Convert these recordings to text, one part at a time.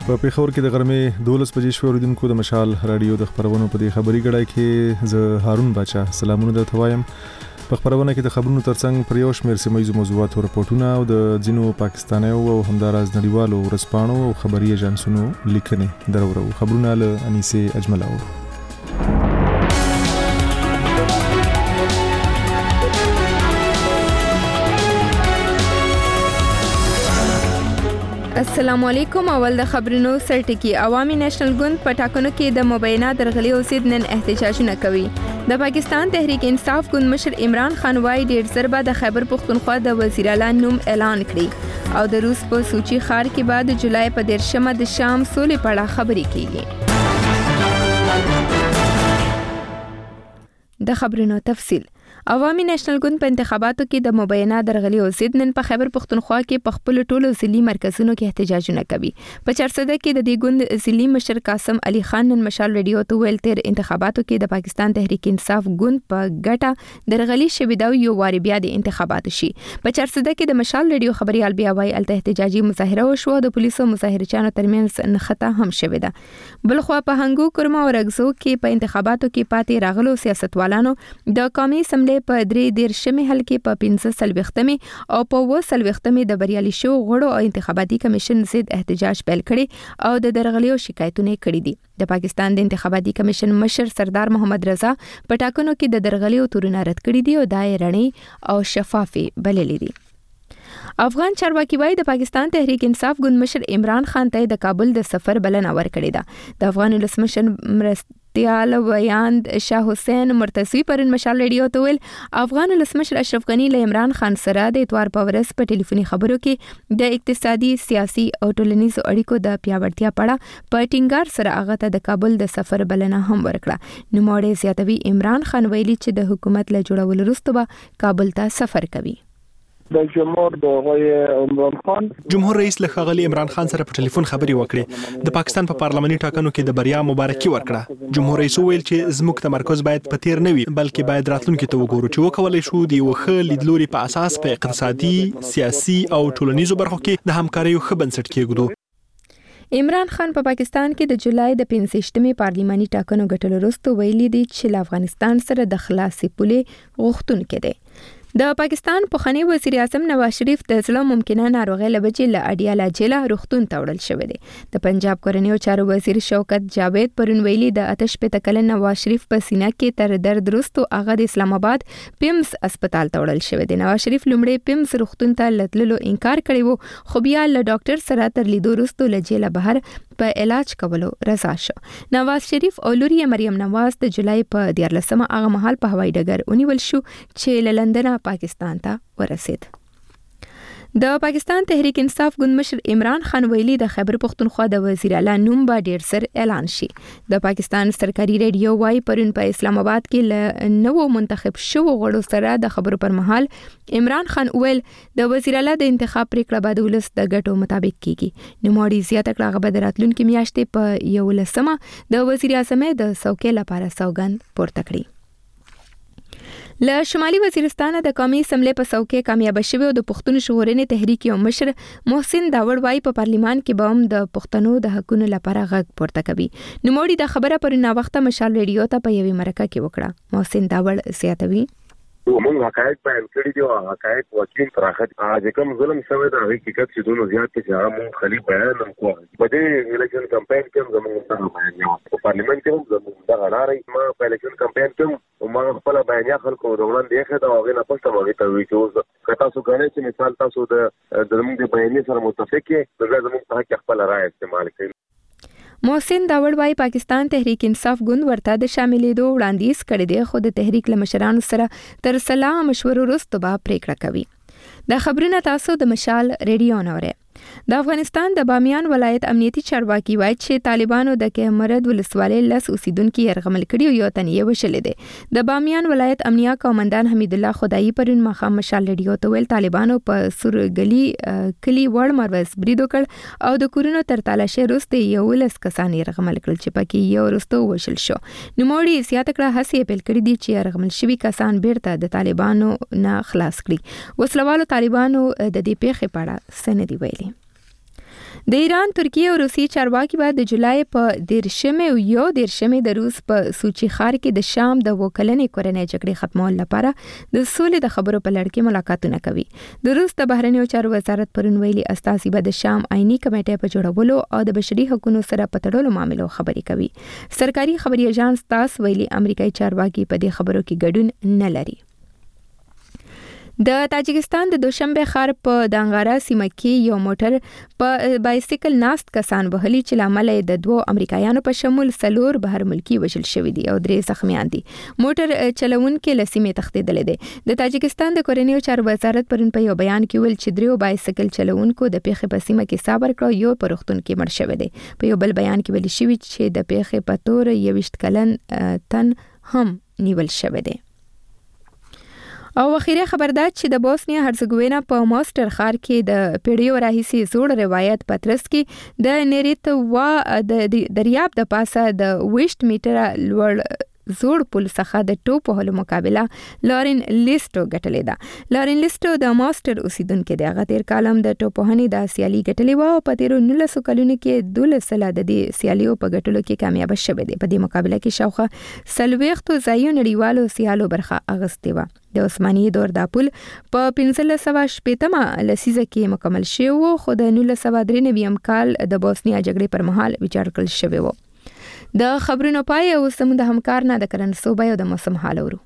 په پیښور کې د غرمې 12 بجې شو اوریدونکو د مشال رادیو د خبرونو په دې خبري غړای کې زه هارون بچا سلامونه درته وایم. په خبرونه کې د خبرونو ترڅنګ پر یو شمېر سیمایي موضوعاتو راپورټونه او د ځینو پاکستانیو او همداراز نړیوالو ورځپاڼو او خبري ایجنسونو لیکنې درورو. خبرونه له انیسه اجملاو. السلام علیکم. اول د خبرونو سرټکی. عوامي نېشنل ګوند په ټاکنو کې د مبینه درغلي او ضد نن احتجاجونه کوي. د پاکستان تحریک انصاف ګوند مشر عمران خان وايي ډېر ضربه د خیبر پختونخوا د وزیر اعلی نوم اعلان کړی او د روس په سوچي ښار کې بعد جولای په 13 د شام سولې په اړه خبرې کیږي. د خبرونو تفصیل. عوامي نېشنل ګوند په انتخاباتو کې د مبینه درغلي او ضد نن په خیبر پختونخوا کې په خپل ټولو ضلعي مرکزونو کې احتجاجونه کوي. په چارسده کې د دې ګوند ضلعي مشر قاسم علي خان نن مشال رادیو ته ویل تیر انتخاباتو کې د پاکستان تحریک انصاف ګوند په ګټه درغلي شوی دا یو واری بیا د انتخاباتو شي. په چارسده کې د مشال رادیو خبريال بیا وايي الته احتجاجي مظاهره وشو د پولیسو مظاهرچیانو ترمنځ نښته هم شوې ده. بلخوا په هنګو کرما او رغزو کې په انتخاباتو کې پاتې راغلو سیاستوالانو د قومي اسمبلی په 3 حل کې په 15 او په 20 د بریالي شو غړو او انتخاباتي کمیشن ضد احتجاج پیل کړي او د درغلیو شکایتونه کړي دي. د پاکستان د انتخاباتي کمیشن مشر سردار محمد رضا په ټاکنو کې د درغلیو تورونه رد کړي دي او دای رڼي او شفافي بللې دي. افغان چارواکي وايي د پاکستان تحریک انصاف ګوند مشر عمران خان ته د کابل د سفر بلنه ورکړې ده. د افغان ولسمشر مرستیال ویاند شاه حسین مرتضی پرون مشال رادیو ته ویل افغان ولسمشر اشرف غنی له عمران خان سره د اتوار په ورځ په ټلیفوني خبرو کې د اقتصادي سیاسي او ټولنیزو اړیکو د پیاوړتیا په اړه په ټینګار سره هغه ته د کابل د سفر بلنه هم ورکړه. نوموړی زیاتوي عمران خان ویلي چې د حکومت له جوړولو وروسته به کابل ته سفر کوي. جمهور رئیس له ښاغلي عمران خان سره په ټلیفون خبرې وکړې. د پاکستان په پارلماني ټاکنو کې د بریا مبارکي ورکړه. جمهور رئیس ویل چې زموږ تمرکز باید په تیر نه وي بلکې باید راتلونکي ته وګورو چې وکولای شو د یو ښه لیدلوري په اساس په اقتصادي، سیاسي او ټولنیزو برخو کې د همکاریو ښه بنسټ کېږدو. عمران خان په پاکستان کې د جولای د 15 پارلماني ټاکنو ګټلو وروسته ویلي دی چې له افغانستان سره د خلاصي پولې غوښتونکی دی. د پاکستان پخوانی وزیر اعظم نواز شریف د زړه ممکنه ناروغي لبجې له اډیاله جیله روغتون ته وړل شوی دی. د پنجاب کورنیو چارو وزیر شوکت جاوید پرون ویلي د آتش په تکل نواز شریف په سینه کې تر درد وروسته هغه د اسلام آباد پیمز هسپتال ته وړل شوی دی. نواز شریف لومړی پیمز روغتون ته لتللو انکار کړی وو خو بیا له ډاکټر سره تر لیدو وروسته له جیله بهر په علاج کولو رضا شو. نواز شریف او لوري مریم نواز د جولای په 14 هغه مهال په هوایي ډګر ونیول شو چې له لندن پاکستان ته ورسید. د پاکستان تحریک انصاف ګوند مشر عمران خان ویلي د خیبر پختونخوا د وزیر اعلی نوم به ډیر سر اعلان شي. د پاکستان سرکاري رادیو وايي پرون په اسلام آباد کې له نوو منتخب شو غړو سره د خبرو پر مهال عمران خان ویل د وزیر اعلی د انتخاب پریکړه به د ولس د ګټو مطابق کیږي. نوموړي زیاته کړه هغه به د راتلونکي میاشتې په 11 د وزیر اعظم د څوکۍ لپاره سوګند پورته کړي. له شمالي وزیرستان د قومي اسمبلی په څوکۍ کامیاب شوی او د پښتون ژغورنې تحریک یو مشر محسن داوړ وايي په پارلیمان کې به هم د پښتنو د حقونو لپاره غږ پورته کوي. نوموړي د خبره پر نا وخت مشال رادیو ته په یوې مرکه کې وکړه. محسن داوړ زیاتوي موږ حقایق بیان کړي دي او حقایق واقعي تراخت چې کوم ظلم شوی دا حقیقت چې دونو زیات چې هغه مونږ خلی بیان هم کوو. په دې الیکشن کمپاین کې زموږ څنګه بیان یو په پارلیمنت کې زموږ د غړاري ما په الیکشن کمپاین کې ما خپل بیان خلکو وړاندې یې دا هغه نه پښته وغه ته وی چې اوس کتا سو غنې چې مثال تاسو د زموږ د بیان سره متفق کې دا زموږ په حق خپل رائے استعمال کړئ. محسن داوړ وايي پاکستان تحریک انصاف ګوند ورته د شاملېدو وړاندیز کړی دی خو د تحریک له مشرانو سره تر صلاح مشورو وروسته به پریکړه کوي. د خبرونه تاسو د مشال رادیو نوره. د افغانستان د بامیان ولایت امنیتي چارواکي وایي چې طالبانو د کهمرد ولسوالۍ لس اوسیدونکو يرغمل کړي یو تنې وشلې ده. د بامیان ولایت امنیه قومندان حمید الله خدایي پرون مخه مشال رادیو ته ویل طالبانو په سورګلی کلی وړ مروز بریدو کړ او د کورونو تر تالاشي وروسته یو لس کسان يرغمل کړل چې پکې یو وروسته وشل شو. نوموړي زیاته کړه هڅې پیل کړې دي چې يرغمل شوي کسان بیرته د طالبانو نه خلاص کړي. وسلوالو طالبانو د دې پیښې په اړه څه نه دی ویلي. د ایران، ترکیه او روسیې چارواکي به د جولای په 13 د روس په سوچي ښار کې د شام د وکلنې کورنۍ جګړې ختمولو لپاره د سولې د خبرو په لړ کې ملاقاتونه کوي. د روس د بهرنیو چارو وزارت پرون ویلي استازي به د شام آئینی کمیټې په جوړولو او د بشري حقوقو سره په تړلو معاملو خبرې کوي. سرکاري خبري اژانس تاس ویلي امریکایي چارواکي په دې خبرو کې ګډون نه لري. د تاجکستان د دوشنبه ښار په دانګارا سیمه کې یو موټر په بایسیکل ناست کسان وهلي چې لامل د 2 امریکایانو په شمول 4 بهر ملکی وژل شوی دي او 3 زخمیان دي. موټر چلونکي له سیمې تښتېدلی دی. د تاجکستان د کورنیو چارو وزارت پرون په یو بیان کې ویل چې 3 بایسیکل چلونکو د پیښې په سیمه کې صابر کړ، یو په روغتون کې مړ شوی دی. په یو بل بیان کې ویل شوی چې د پیښې په تور 21 کلن تن هم نیول شوی دی. او اخیری خبر ده چې د بوسنیا هرزګوینا په ماستر ښار کې د پیړیو راهیسي زوړ روایت پترس کې د نیریتوا د دریاب د پاسه د 20 میټره لوړ زوړ پل څخه د ټوپ وهلو مقابله لارین لیسټو ګټلې ده. لارین لیسټو د ماستر اوسیدونکو دی. هغه تیر کالم د ټوپ وهنې د سیالي ګټلې و او په تیر 19 کلونو کې 12 د دې سیالیو په ګټلو کې کامیاب شوه دی. په دې مقابله کې شاوخه 40 ځایونو نړیوالو سیالو برخه اخیستې و. د عثماني دور د پل په 1580 لسیزه کې مکمل شو، خو د 1993 کال د بوسنیا جګړې پر مهال ویجاړ کړل شوی و. د خبرونو پای او سم د همکار نه د کرن صوبې او د موسم حال ورو.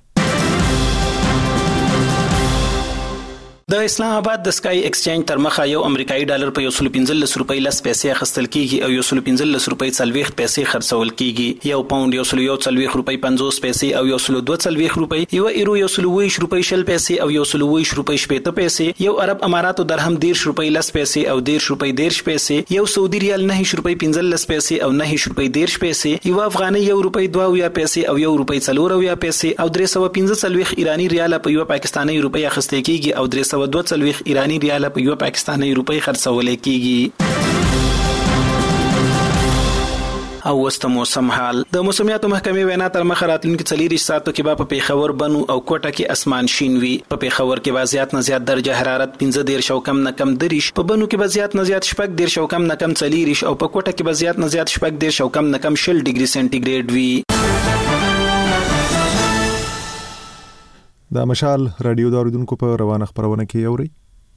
د اسلام آباد د سکای ایکسچینج تر مخه یو امریکایي ډالر په 115 روپۍ لس پیسې اخیستل کیږي او 115 روپۍ 40 پیسې خرڅول کیږي. یو پاوند 140 روپۍ 50 پیسې او 142 روپۍ، یو ایرو 120 روپۍ 10 پیسې او 120 روپۍ 70 پیسې، یو عرب اماراتو درهم 10 روپۍ 10 پیسې او 10 روپۍ 10 پیسې، یو سعودي ریال 9 روپۍ 15 پیسې او 9 روپۍ 10 پیسې، یو افغاني 1 روپۍ 2 پیسې او 1 روپۍ 4 پیسې او 315 ایرانی ریال په یو پاکستاني روپۍ اخیستل کیږي او 342 ایرانی ریال په یو پاکستاني روپۍ خرڅول کیږي. او وست موسم حال. د موسمیاتو محکمې وینا تر مخه راتلونکي 40 ساعتو کې په پیښور، بنو او کوټه کې اسمان شین وي. په پیښور کې به زیات نه زیات درجه حرارت 15 او کم نه کم 30، په بنو کې به زیات نه زیات 14 او کم نه کم 40 او په کوټه کې به زیات نه زیات 14 او کم نه کم 0 ډیګري سنټیګریډ وي. د مشال رادیو د اوریدونکو په روانه خبرونه کې اوري.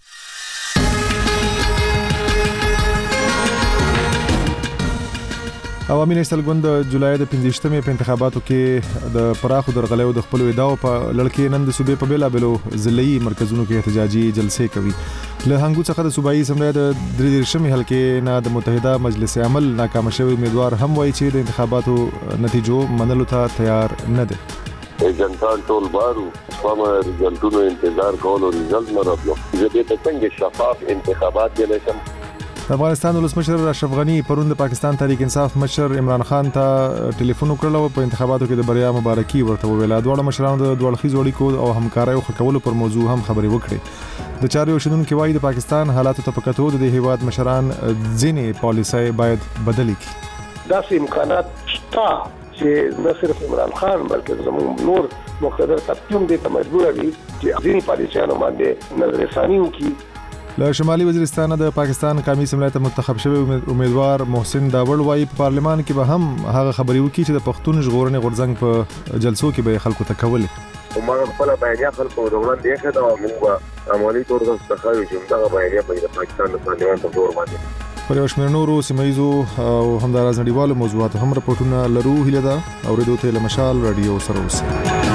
عوامي نېشنل ګوند د جولای د 15مې په انتخاباتو کې د پراخو درغلیو د خپل ادعاو په لړ نن د صوبې په بیلابلو ضلعي مرکزونو کې احتجاجي جلسې کوي. له هنګو څخه د صوبایي اسمبلی د 13 حلقې نه د متحده مجلس عمل ناکام شوی امیدوار هم وایي چې د انتخاباتو نتیجو منلو ته تیار نه دي. ایجنټان ټول بارو سپما رزلټونو انتظار کولو رزلټ نه راتلو. زه دې ته څنګه شفاف انتخابات ویلم. افغانستان ولسمشر اشرف غنی پرون د پاکستان تحریک انصاف مشر عمران خان ته ټلیفون وکړ او په انتخاباتو کې د بریا مبارکي ورته وویل. دواړه مشرانو د دوړخیزو اړیکو او همکارۍ خکولو پر موضوع هم خبرې وکړې. د چارو شنونکو وايي د پاکستان حالاتو ته په کتو د هیواد مشران ځینې پالیسۍ باید بدلې کړي. داسې امکانات شته چې نه صرف عمران خان بلکې زموږ نور مقتدر طبقه دې ته مجبور دي چې ځینې پالیسیانو باندې نظر ثاني وکړي. له شمالي وزیرستان د پاکستان قومي اسمبلی ته منتخب شوی امیدوار محسن داوړ وايي په پارلمان کې به هم هغه خبرې وکړي چې د پښتون ژغورنې غورځنګ په جلسو کې به خلکو ته کولې. وما خپل بیانیه خلکو د وړاندې کړه او موږ عملي تور د څخه چې دا بیانیه په پاکستان د پارلمان په تور باندې پر یو شمېر نورو سیمایزو او همداراز نړیوالو موضوعاتو هم راپورټونه لرو. هیله ده اوریدو ته له مشال رادیو سره اوسئ.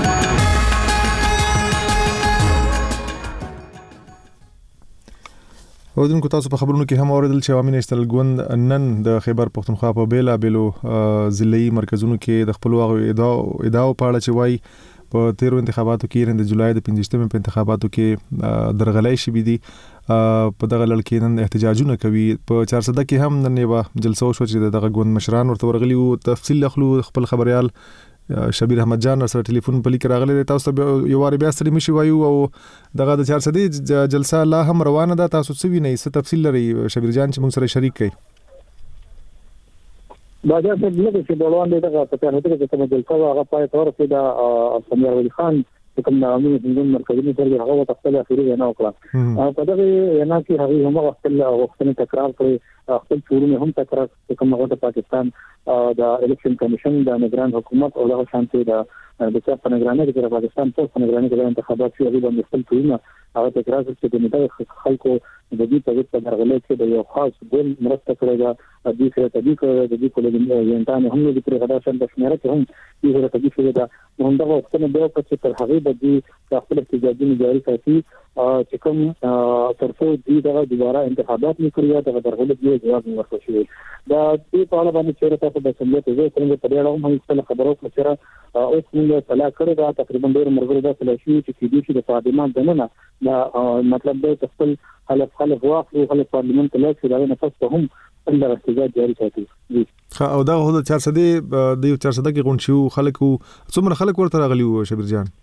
اوردونکو تاسو په خبرونو کې هم اوریدل چې عوامي نېشنل ګوند نن د خیبر پختونخوا په بیلابلو ضلعي مرکزونو کې د خپل ادعاو په اړه چې وایي په تیرو انتخاباتو کې د جولای د 15مې په انتخاباتو کې درغلۍ شوې دي. په دغه لړ کې نن احتجاجونه کوي. په 400 کې هم نن یو جلسه وشو چې دغه ګوند مشران ورته ورغلي او تفصیل خپل خبريال شبیر احمد جان سره ټلیفون په لیک راغلی. تاسو یو واری بیا ستړي مشي وایو او دغه د 400 جلسه لا هم روانه ده. تاسو څه وینئ، څه تفصیل لري شبیر جان چې موږ سره شریک کړئ؟ باید د دې چې بلوان دغه په تاسو ته کوم جلسه هغه پای تور کې د سمیر علي خان کوم د عوامي نظام مرکزي مدیر هغه خپل اخیری نه وکړه په دغه نه کې هغه هم خپل وختونه تکرار کړی خپل ټولونه هم تکرار کوم هغه د پاکستان د الیکشن کمیشن د نگران حکومت او د شانتي د چا په نگرانۍ کې د پاکستان په نگرانۍ کې د انتخابات شوې د خپل ټولونه هغه تکرار چې د مدار خلکو د دې په وخت درغلې کې د یو خاص ګل مرسته کړې ده د دې سره د دې کولې یانتانه هم د پرې غدا شند شمیره کې هم دې سره د دې شوې ده هم دغه وختونه به په تر هغه د دې خپل احتجاجي جاري ساتي چې کوم ترڅو دې دغه دوباره انتخابات نه کړی دا درغلې دی جواب ورکړي شي دا دې په اړه باندې چې تاسو د سمجھې ته څنګه په اړه هم څه خبرو کړئ اوس موږ طلاق کړی دا تقریبا ډېر مرګ دا سلاشي چې دې د پارلمان دننه دا مطلب د خپل خلک واخلو خلک پارلیمان ته لاړ شي دا نه پس هم اندر احتجاج جاری ساتي او دا هو د 400 کې غونډ شو خلکو څومره خلک ورته راغلي وو شبیر جان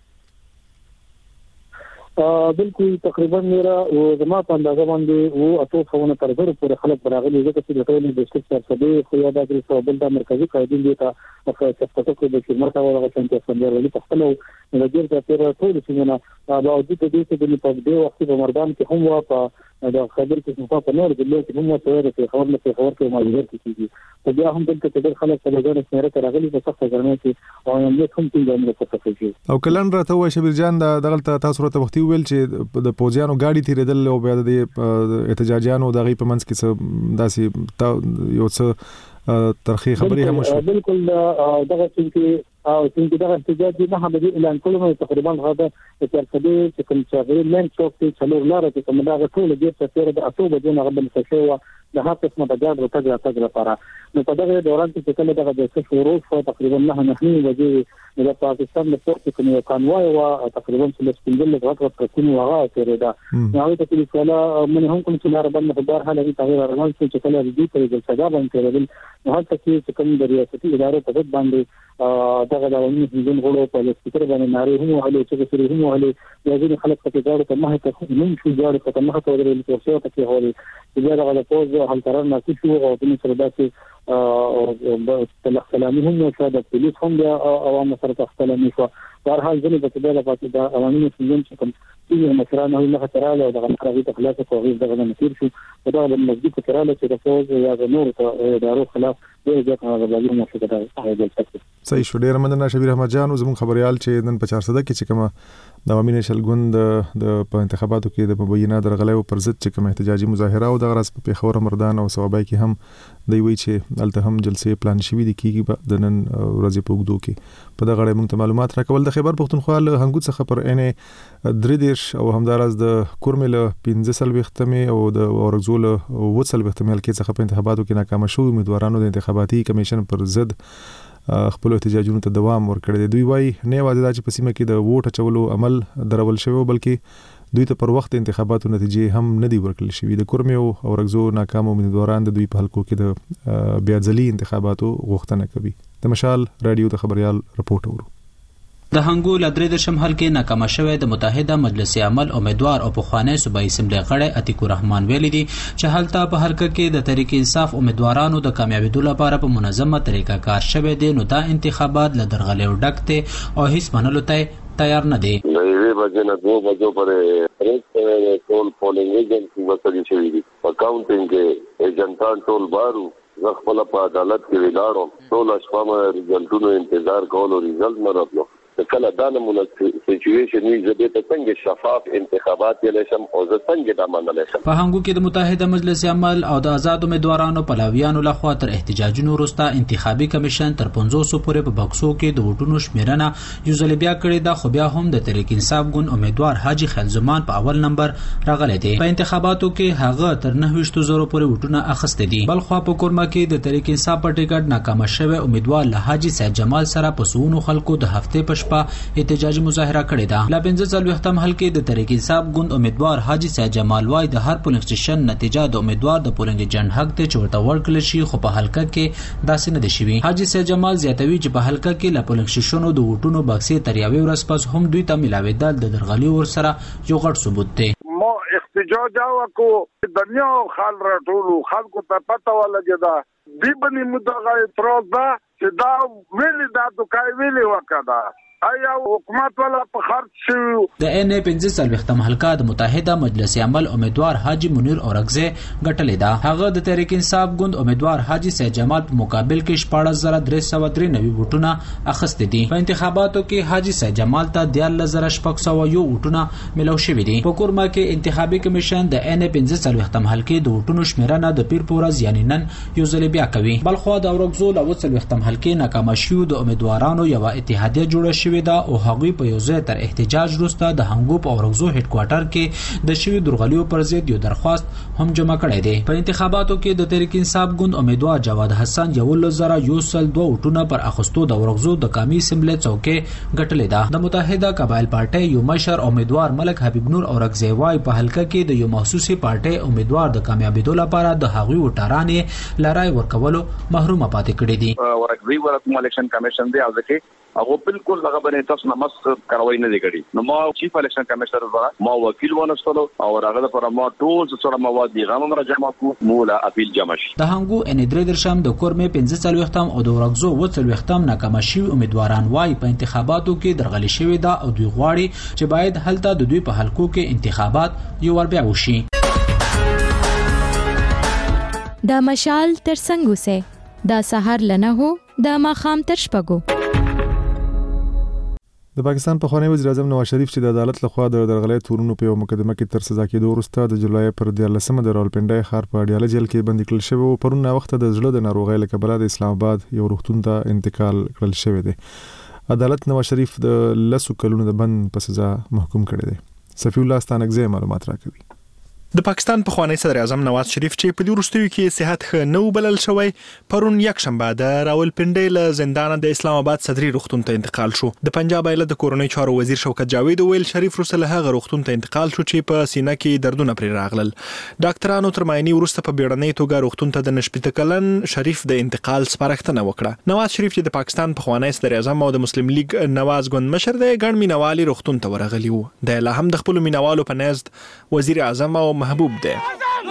بالکل تقریبا میرا او زما په اندازه باندې او اته خونه تر زر پورې خلک براغلي دي چې د ټولې ډیسټریکټ سره خو یا د صوبل د مرکزی قائدین دي ته په تاسو د شمرته ولا څنګه څنګه ولې په خپل د دې تر ټول څنګه باوجود د دې چې په دې وخت په مردان کې هم وا په د خبر کې په نور د لوک هم څه په خبر نه په خبر کې ماجر کیږي په بیا هم دلته چې خلک په لږه سره راغلي په څه ځانونه کې او هم کوم څنګه په تفصیل او کلن راته وای شبیر جان دغه تاسو ورته وختي ویل چې د پوجانو گاډي تیرېدل او بیا د احتجاجانو د غي په منځ کې داسې یو څه ترخی خبري هم شو بالکل دغه چې دغه احتجاج نه هم د اعلان کولو تقریبا هغه چې کوم چې لین چوک ته څلور لاره چې کوم دا ټول دې څخه د اتو بجو نه قبل څه د هغه قسمه د ګاډ ورته لپاره نو په دغه دوران کې کله دغه د څه شروع شو تقریبا نه بجې د پاکستان د پورت کوم یو قانوي او تقریبا څه سپینګل غټ کوم هغه تیرېدا نو هغه ته کله من هم کوم چې لار باندې په بار حالې تغیر روان چې کله دې په دې سزا باندې تیرېدل نو هغه چې کوم د ریاستي ادارو په ضد باندې دغه د عوامي نظام غړو په سپیکر باندې ناري هم هلي چې سری هم هلي یوازې خلک په دغه ته مه ته نوم شو جوړ په مخه ته ورې تورسو ته کې هولي چې دغه د پوز هل قرار ناسي شو او د سره داسې او تلخلامي هم شو د پولیس هم د عوامو سره تخلامي شو په هر حال ځنه په دغه پاتې د عوامي نظام چې کوم چې مشرانه نه خطراله او دغه خارجي تخلاص او غیر دغه نتیر شو په دغه د مسجد خطراله چې د فوز یا د نور ادارو خلاف ډېر ځکه هغه باندې مو څه دا صحیح شو ډېر مننه شبیر احمد جان زموږ خبريال چې نن 400 کې چې کومه د عوامي نشل ګوند د انتخاباتو کې د مبینه درغلې او پر ضد چې کوم احتجاجي مظاهره او د غرض په پیښور مردان او صوابای کې هم دی وی چې الته هم جلسې پلان شوې دي کیږي د نن ورځې په وګدو کې په دغه اړه موږ معلومات راکول د خیبر پښتونخوا له هنګوت څخه پر ان درېدیش او همدارس د کورمل 15 وختمه او د اورګزول وڅل وختمه کې څخه په انتخاباتو کې ناکام شو امیدوارانو د انتخاباتي کمیشن پر ضد خپل احتجاجونو ته دوام ورکړی دی دوی وایي نه واځي چې په سیمه کې د ووټ اچولو عمل درول شوی بلکې دوی ته پر وخت انتخاباتو نتیجې هم نه دی ورکړل شوی د کورمیو او رغزو ناکام امیدواران د دوی په حلقو کې د بیا ځلي انتخاباتو غوښتنه کوي د مشال رادیو د خبريال رپورټ ورو د هنګو لدرې د شمال کې ناکام شوی د متحده مجلس عمل امیدوار او پخوانی صوبایي اسمبلی غړی عتیق الرحمن ویلي دي چې حالت په حلقه کې د تحریک انصاف امیدوارانو د کامیابیدو لپاره په منظمه طریقه کار شوی دی نو دا انتخابات له درغلې ډکته او هیڅ منلو ته تیار نه دي نوې بجې نه 2 بجو پرې ټول پولینګ ایجنټ وسلې شوی دي اکاونټینګ کې ایجنټان ټول بارو زه خپل په عدالت کې ولاړم ټول شپه رزلټونو انتظار کول او رزلټ نه راتلو کله دا نمونه سچويشن وي زه به څنګه شفاف انتخابات یلشم او زه څنګه د منلشم په هنګو کې د متحده مجلس عمل او د آزاد امیدوارانو پلاویانو لخوا تر احتجاجونو وروسته انتخابي کمیشن تر 500 پورې په بکسو کې د ووټونو شمیرنه یو ځل بیا کړې ده خو بیا هم د تحریک انصاف ګوند امیدوار حاجی خیل زمان په اول نمبر راغلی دی په انتخاباتو کې هغه تر 900,000 پورې ووټونه اخیستي دي بل خو په کورما کې د تحریک انصاف په ټیکټ ناکام شوی امیدوار له حاجی سید جمال سره په سونو خلکو د هفته په احتجاجي مظاهره کړې ده لا 15 وختم حل کې د تحریک انصاف ګوند امیدوار حاجی سید جمال وای د هر پولینګ سټیشن نتیجه د امیدوار د پولینګ ایجنټ حق ته چورته ورکړل شي خو په حلقه کې داسې نه دي شوی حاجی سید جمال زیاتوي چې په حلقه کې لا پولینګ سټیشنونو د ووټونو بکسې تر یوې ورځې پس هم دوی ته ملاویدل د درغلي ور سره یو غټ ثبوت دی مو احتجاج وکړو دنیا خال راټولو خلکو ته پته ولګی دا دی باندې مدغه اعتراض دا چې دا ویلي دا دوکای ویلي وکړه آیا حکومت ولا په خرج شو. د ان ای 15 حلقه د متحده مجلس عمل امیدوار حاجی منیر اورغزه غټلې ده. هغه د تحریک انصاف ګوند امیدوار حاجی سید جمال په مقابل کې 14393 ووټونه اخیستي دي. په انتخاباتو کې حاجی سید جمال ته 14601 ووټونه ملو شوي دي. په کورما کې انتخابي کمیشن د ان ای 15 حلقې د ووټونو شمیرنه د پیر پورز یعنی نن یو ځل بیا کوي. بلخو د اورغزو له 40 حلقې ناکام شو. د امیدوارانو یو اتحادیه جوړه شوې ده او هغوی په یو ځای تر احتجاج وروسته د هنګو په اورغزو هډ کوارټر کې د شوی درغلیو پر ضد یو درخواست هم جمع کړی دی. په انتخاباتو کې د تحریک انصاف ګوند امیدوار جواد حسن 1,102 ووټونه پر اخستو د اورغزو د قومي اسمبلی څوکۍ ګټلې ده. د متحده قبایل پارټي یو مشر امیدوار ملک حبیب نور اورغزی وايي په حلقه کې د یو مخصوصي پارټي امیدوار د کامیابیدو لپاره د هغوی وټارانې لړای ورکولو محروم پاتې کړي دي. اورغزی ورته الیکشن کمیشن دی او ځکه هغه بالکل هغه باندې تاسو نماز کاروي نه دی کړی. نو ما چیف الیکشن کمیشنر وره ما وکیل ونستلو او هغه لپاره ما ټول څه مواد دی غو مر جمع کو مولا اپیل جمع شي. د هنګو ان درې درشم د کورمه 15 او د ورغزو 40 ناکام شي. امیدواران وايي په انتخاباتو کې درغلي شوی دا او دوی غواړي چې باید هلته د دوی په حلقو کې انتخابات یو ور بیا وشي. دا مشال تر څنګه سه دا سحر لنه هو دا ماخام تر شپګو. د پاکستان پخوانی وزیر اعظم نواز شریف چې د عدالت لخوا د درغلۍ تورونو په یو مقدمه کې تر سزا کېدو وروسته د جولای پر 14 د راولپنډي ښار په اډیاله جیل کې بندي کړل شوی او پرون وخت د زړه د ناروغۍ له کبله د اسلام آباد یو روغتون ته انتقال کړل شوی دی. عدالت نواز شریف د 10 کلونو د بند په سزا محکوم کړی دی. صفی الله ستانکزی معلومات راکوي. د پاکستان پخوانی صدر اعظم نواز شریف چې په دې وروستیو کې صحت ښه نه بلل شوی پرون یک شنبه د راولپنډي له زندان د اسلام آباد صدري روغتون ته انتقال شو. د پنجاب ایالت د کورونی چارو وزیر شوکت جاوید ویل شریف وروسته هغه روغتون ته انتقال شو چې په سینه کې دردونه پرې راغلل. ډاکټرانو تر معاینې وروسته په بیړنۍ توګه روغتون ته د نشپته کلن شریف د انتقال سپارښتنه وکړه. نواز شریف چې د پاکستان پخوانی صدر اعظم او د مسلم لیگ نواز ګوند مشر دی ګڼ مینوالي روغتون ته ورغلی وو. د لا هم د خپل مینوالو په نزد وزیر اعظم او محبوب دی.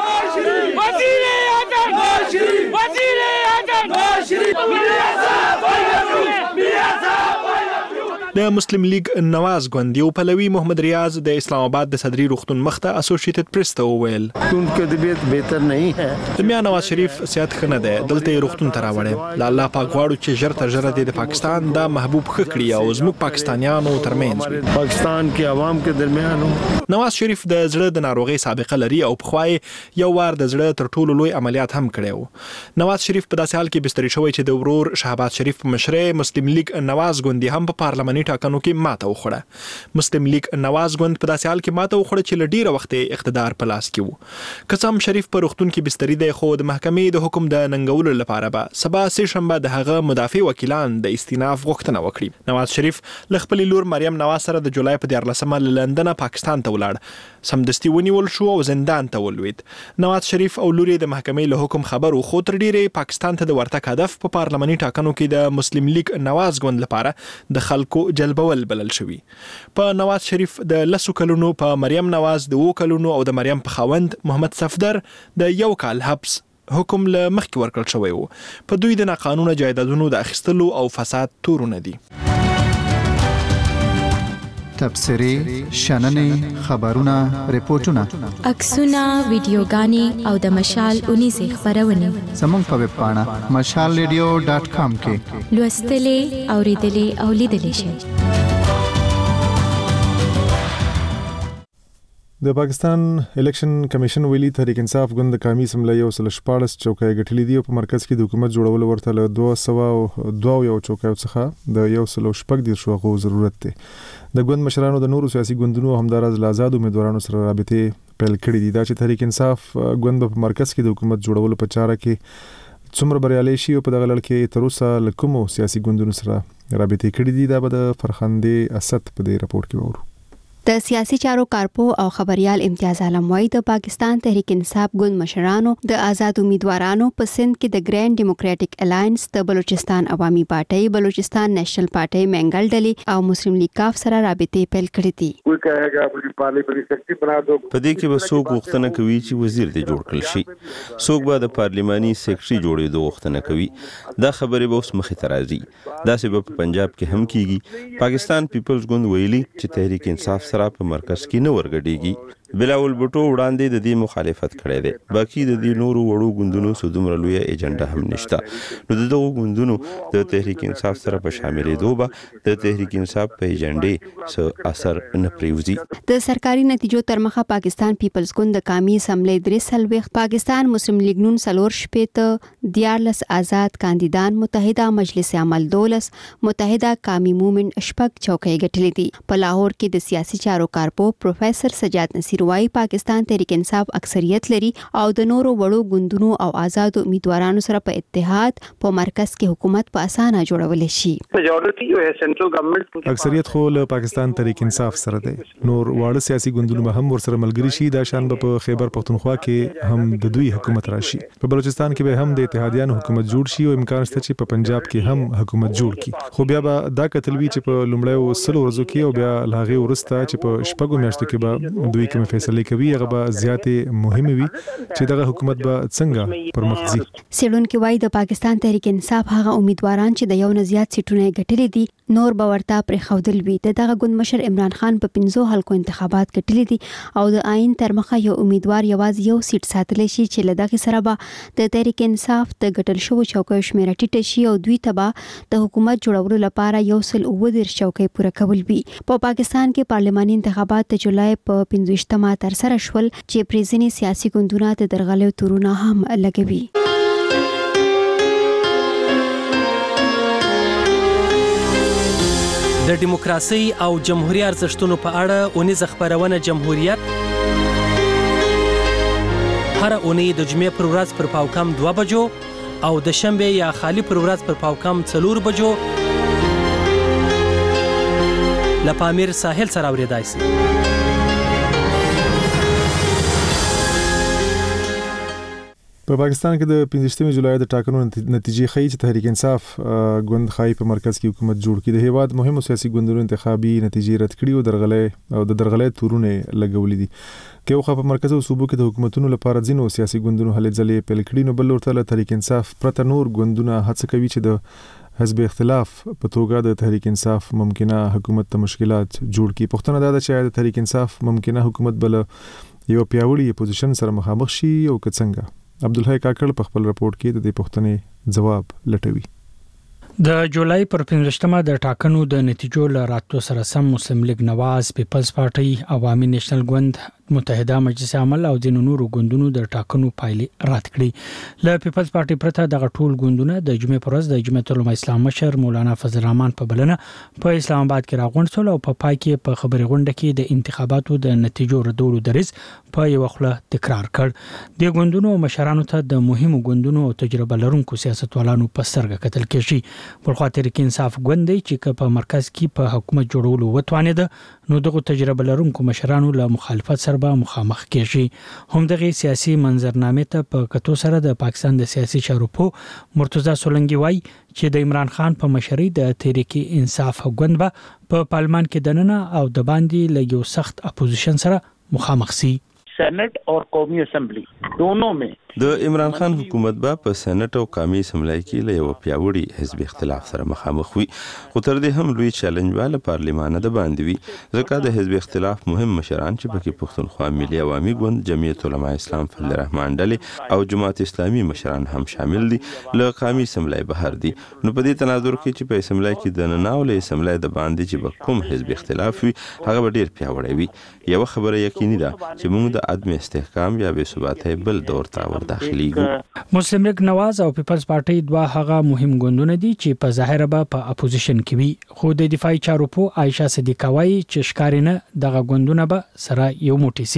د مسلم لیگ نواز ګوند یو پلوي محمد ریاض د اسلام آباد د صدري روغتون مخته اسوسییټډ پریس ته وویل उनकी तबीयत बेहतर नहीं है. د میا نواز شریف صحت ښه نه ده دلته روغتون ته راوړی. الله پاک غواړو چې ژر تر ژره د پاکستان دا محبوب ښه کړي او زموږ پاکستانیانو ترمنځ پاکستان کې عوام کې درمیان هو. نواز شریف د زړه د ناروغۍ سابقه لري او په خوای یو وار د زړه تر ټولو لوی عملیات هم کړی و. نواز شریف په داسې حال کې بستری شوی چې د ورور شهباز شریف په مشرۍ مسلم لیگ نواز ګوند هم په پارلماني ټاکنو کې ماته وخوړه. مسلم لیگ نواز ګوند په داسې حال کې ماته وخوړه چې لډیره وخت اقتدار په لاس کې وو. قسم شریف په روغتون کې بستری دی خو د محکمې د حکم د ننګولو لپاره به سبا سه شنبه د هغه مدافع وکیلان د استیناف غوښتنه وکړي. نواز شریف له خپل لور مریم نواز سره د جولای په 14 له لندن پاکستان ته ولاړ. سمدستي ونیول شو او زندان ته ولوید. نواز شریف او لوري د محکمې له حکم خبرو خو تر ډیره پاکستان ته د ورتګ هدف په پارلماني ټاکنو کې د مسلم لیگ نواز ګوند لپاره د خلکو جلبول بلل شوی. په نواز شریف د 10 کلونو په مریم نواز د 2 کلونو او د مریم په خاوند محمد صفدر د 1 کال حبس حکم له مخکې ورکړل شوی وو. په دوی د ناقانونه جایدادونو د اخیستلو او فساد تورونه دي. تبصري شننې خبرونه ریپورتونه عکسونه ویډیوګانې او د مشال 19 خبرونه زموږ په ویب پاڼه mashalradio.com کې لوستلې اوریدلې او لیدلې شئ. د پاکستان الیکشن کمیشن ویلي تحریک انصاف ګوند د قومي اسمبلی 114 چوکۍ ګټلې دي او په مرکز کې د حکومت جوړولو ورته له 202 چوکۍ څخه د 114 شوغو ضرورت دی. د ګوند مشرانو د نورو سیاسي ګوندونو همدارز آزاد امیدوارانو سره رابطې پیل کړې دي. دا چې تحریک انصاف ګوند په مرکز کې د حکومت جوړولو په چاره کې څومره بریالي شي او په دغه لړ کې تر اوسه له کومو سیاسي ګوندونو سره رابطې کړې دي دا به د فرخندې اسد په دې راپور کې وورو. د سیاسي چارو کارپو او خبريال امتیاز عالم وايي د پاکستان تحریک انصاف ګوند مشرانو د آزاد امیدوارانو په سند کې د ګرینډ ډیموکراټک الاینس د بلوچستان عوامي پارټي بلوچستان نېشنل پارټي منګل ډلې او مسلم لیگ کاف سره رابطې پیل کړې دي. په دې کې به څوک غوښتنه کوي چې وزیر دې جوړ کړل شي، څوک به د پارلیماني سیکرټري جوړېدو غوښتنه کوي. دا خبرې به اوس مخې ته راځي. داسې به په پنجاب کې هم کیږي. پاکستان پیپلز ګوند ویلي چې تحریک انصاف سره په مرکز کې نه ورګډيږي. بلاول بوټو وړاندې د دې مخالفت کړی دی. باقي د دې نورو وړو ګوندونو سودومره لوی ایجنډا هم نشته. نو دغه ګوندونو د تحریک انصاف سره په شاملېدو به د تحریک انصاف په ایجنډې څه اثر نه پریوزي. د سرکاري نتیجو تر مخه پاکستان پیپلز ګوند د قومي اسمبلی 3 پاکستان مسلم لیگ نون 4 آزاد کاندیدان متحده مجلس عمل 12 متحده قومي موومېنټ شپږ چوکۍ ګټلې دي. په لاهور کې د سیاسي چارو کارپو پروفیسر سجاد نصیر وايي پاکستان تحریک انصاف اکثریت لري او د نورو وړو ګوندونو او آزاد امیدوارانو سره په اتحاد په مرکز کې حکومت په اسانه جوړول شي. اکثریت خو له پاکستان تحریک انصاف سره دی. نور واړه سیاسي ګوندونو به هم ورسره ملګري شي. دا شان په خیبر پختونخوا کې هم د دوی حکومت راشي. په بلوچستان کې به هم د اتحادیانو حکومت جوړ شي او امکان شته چې په پنجاب کې هم حکومت جوړ کړي. خو بیا به دا کتلوي چې په لومړی سلو ورځو کې او بیا لاغه ورسته چې په شپږو میاشتو کې به دوی کوم فیصله کوي هغه به زیاتې مهمه وي چې دغه حکومت به څنګه پرمخ ځي. سیډونکو وايي د پاکستان تحریک انصاف هغه امیدواران چې د یو نه زیات سیټونه ګټلې دي نور به ورته پرې خودل وي. دغه ګوند مشر عمران خان په 15 حلقو انتخابات ګټلې دي او د آئین تر مخه یو امیدوار یوازې یو سیټ ساتلی شي چې لدغه سره به د تحریک انصاف د ګټل شوو چوکۍ شمیره ټیټه شي او دوی ته به د حکومت جوړولو لپاره 119 چوکۍ پوره کول وي. په پاکستان کې پارلماني انتخابات د جولای په 15مه تر سره شول چې پریزنی سیاسي ګوندونه د درغلیو تورونه هم لګوي. د دیموکراسي او جمهوریت ارزښتونو په اړه اونیزه خبرونه جمهوریت هر اونۍ د جمعې پر ورځ پر پاوکم 2 بجو او د شنبه یا خالی پر ورځ پر پاوکم 4 بجو لپامیر ساحل سره اوریدای شي. په پاکستان کې د 15 جولای د ټاکنو نتیجې ښیي چې تحریک انصاف ګوند خای په مرکز کې حکومت جوړ کړي. د هیواد مهمو سیاسي ګوندونو انتخابي نتیجې رد کړي او د درغلۍ تورونه لګولې دي. کې خو په مرکز او صوبو کې د حکومتونو لپاره ځینو سیاسي ګوندونو هلې ځلې پیل کړي. نو بل ورته تحریک انصاف پرته نور ګوندونه هڅه کوي چې د حزب اختلاف په توګه د تحریک انصاف ممکنه حکومت ته مشکلات جوړ کړي. پښتنه دا ده چې د تحریک انصاف ممکنه حکومت بل یو پیاوړی پوزیشن سره مخامخ شي او که څنګه. عبدالحی کاکړ په خپل راپورټ کې د دې پوښتنې جواب لټوي. د جولای پر 15مه د ټاکنو د نتیجو لراتلو سره سم مسلم لیگ نواز پیپلز پارټي عوامي نېشنل ګوند متحده مجلس عمل او ځینو نورو ګوندونو د ټاکنو پایلې رد کړې. له پیپلز پارټي پرته دغه ټول ګوندونه د جمعې پر ورځ د جمعیت العلماء اسلام مشر مولانا فضل الرحمن په بلنه په اسلام آباد کې راغونډ شول او په پای کې په خبري غونډه کې د انتخاباتو د نتیجو ردولو دریز په یو خله تکرار کړ. د ګوندونو مشرانو ته د مهمو ګوندونو او تجربه لرونکو سیاستوالانو په سترګه کتل کېږي. په خاطر تحریک انصاف ګوند چې په مرکز کې په حکومت جوړولو وتوانید نو دغه تجربه لرونکو مشرانو له مخالفت سره به مخامخ کېږي. هم دغه سیاسي منظرنامه ته په کتو سره د پاکستان د سیاسي چارو په مرتضی سولنګي وای چې د عمران خان په مشرۍ د تحریک انصاف ګوند په پارلمان کې دننه او د باندې له یو سخت اپوزیشن سره مخامخ سي. سینټ او قومي اسمبلی دونوں میں د عمران خان حکومت به په سېنات او قومي اسمبلی کې له یو پیاوړي حزب اختلاف سره مخامخ وي. خو تر دې هم لوی چیلنج واله پارلیمان د باندې وي ځکه د حزب اختلاف مهم مشران چې پکې پښتونخوا ملي عوامي ګوند جمعیت العلماء اسلام فضل الرحمن ډلې او جماعت اسلامي مشران هم شامل دي له قومي اسمبلی بهر دي. نو په دې تناظر کې چې په اسمبلی کې د نه ولې اسمبلی د باندې چې کوم حزب اختلاف وي هغه به ډیر پیاوړی وي. یو خبره یقیني ده چې موږ د عدم استحکام یا بې ثباتۍ بل دور ته داخليږي. مسلم لیگ نواز او پیپلز پارټي دوه هغه مهم ګوندونه دي چې په ظاهر به په اپوزیشن کې وي. خو د دفاعي چارو په عائشہ صدیقه وايي چې ښکارینه دغه ګوندونه به سره یو موټی سي.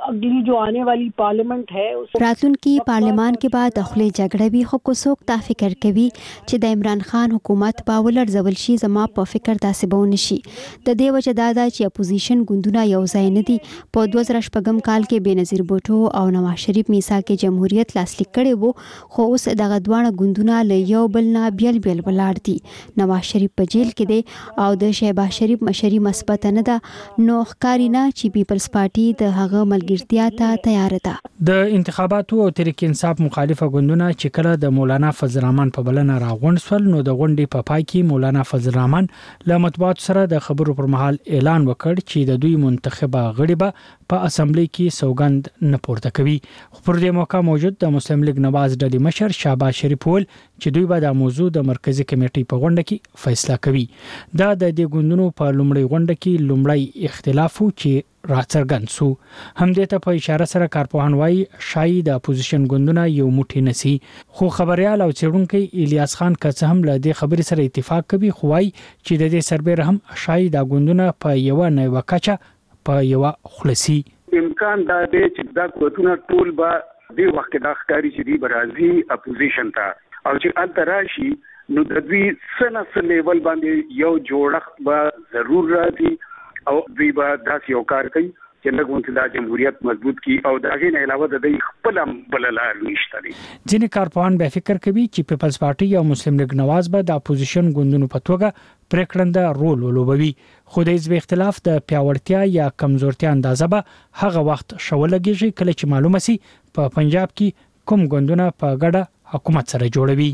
अगली जो आने वाली पार्लियामेंट है راتلونکي پارلمان کې به د خولې جګړه وي خو کوڅوک تا فکر کوي چې د عمران خان حکومت به ولړزول شي زما په فکر داسې به ونشي د دې وجه دا ده چې اپوزیشن ګوندونه یو ځای نه دي په 2014 کال کې بېنظیر بوټو او نواز شریف میثاق جمهوریت لاسلیک کړي وو خو اوس دغه دواړه ګوندونه له یو بل نه بیل ولاړ دي نواز شریف په جیل کې دی او د شهباز شریف مشري مثبت نه ده نو ښکاري نه چې پیپلز پارټي د هغه ملګرتیا ته تیار ده د انتخاباتو او تحریک انصاف مخالفه ګوندونه چې کله د مولانا فضل الرحمن په بلنه راغونډ سول نو د غونډې په پای کې مولانا فضل الرحمن له مطبوعاتو سره د خبرو پر مهال اعلان وکړ چې د دوی منتخبه غړي به په اسمبلی کې سوګند نه پورته کوي خو پر دې موقع موجود د مسلم لیگ نواز ډلې مشر شهباز شریف ول چې دوی به د موضوع د مرکزی کمیټې په غونډه کې فیصله کوي دا د دې ګوندونو په لومړی غونډه کې لومړی اختلاف چې راڅرګند سو همدې ته په اشاره سره کارپوهان وايي شاید د اپوزیشن ګوندونه یو موټی نسی خو خبريال او چېرونکو الیاس خان که هم له دې خبرې سره اتفاق کوي خو وايي چې د دې سربېره هم شاید د ګوندونه په یو نه وکاچا په یو خلصي امکان دا دی چې دا قوتونه ټول به د وخت د ښکاری چې دی برازي اپوزیشن ته او چې التراشي نو د دوی سنس لیول باندې یو جوړښت به ضرور راځي او دوی به داسې یو کار کوي چې لږ د جمهوریت مضبوط کی او د هغې نه علاوه د دوی خپل بل لار نشته دي ځینې کارپوهان به فکر کوي چې پیپلز پارټي او مسلم لیگ نواز به د اپوزیشن ګوندونو په توګه پریکړنده رول ولوبوي خو د حزب اختلاف د پیاوړتیا یا کمزورتیا اندازه به هغه وخت شولګيږي کله چې معلومه سي په پنجاب کې کوم ګوندونه په ګډه حکومت سره جوړوي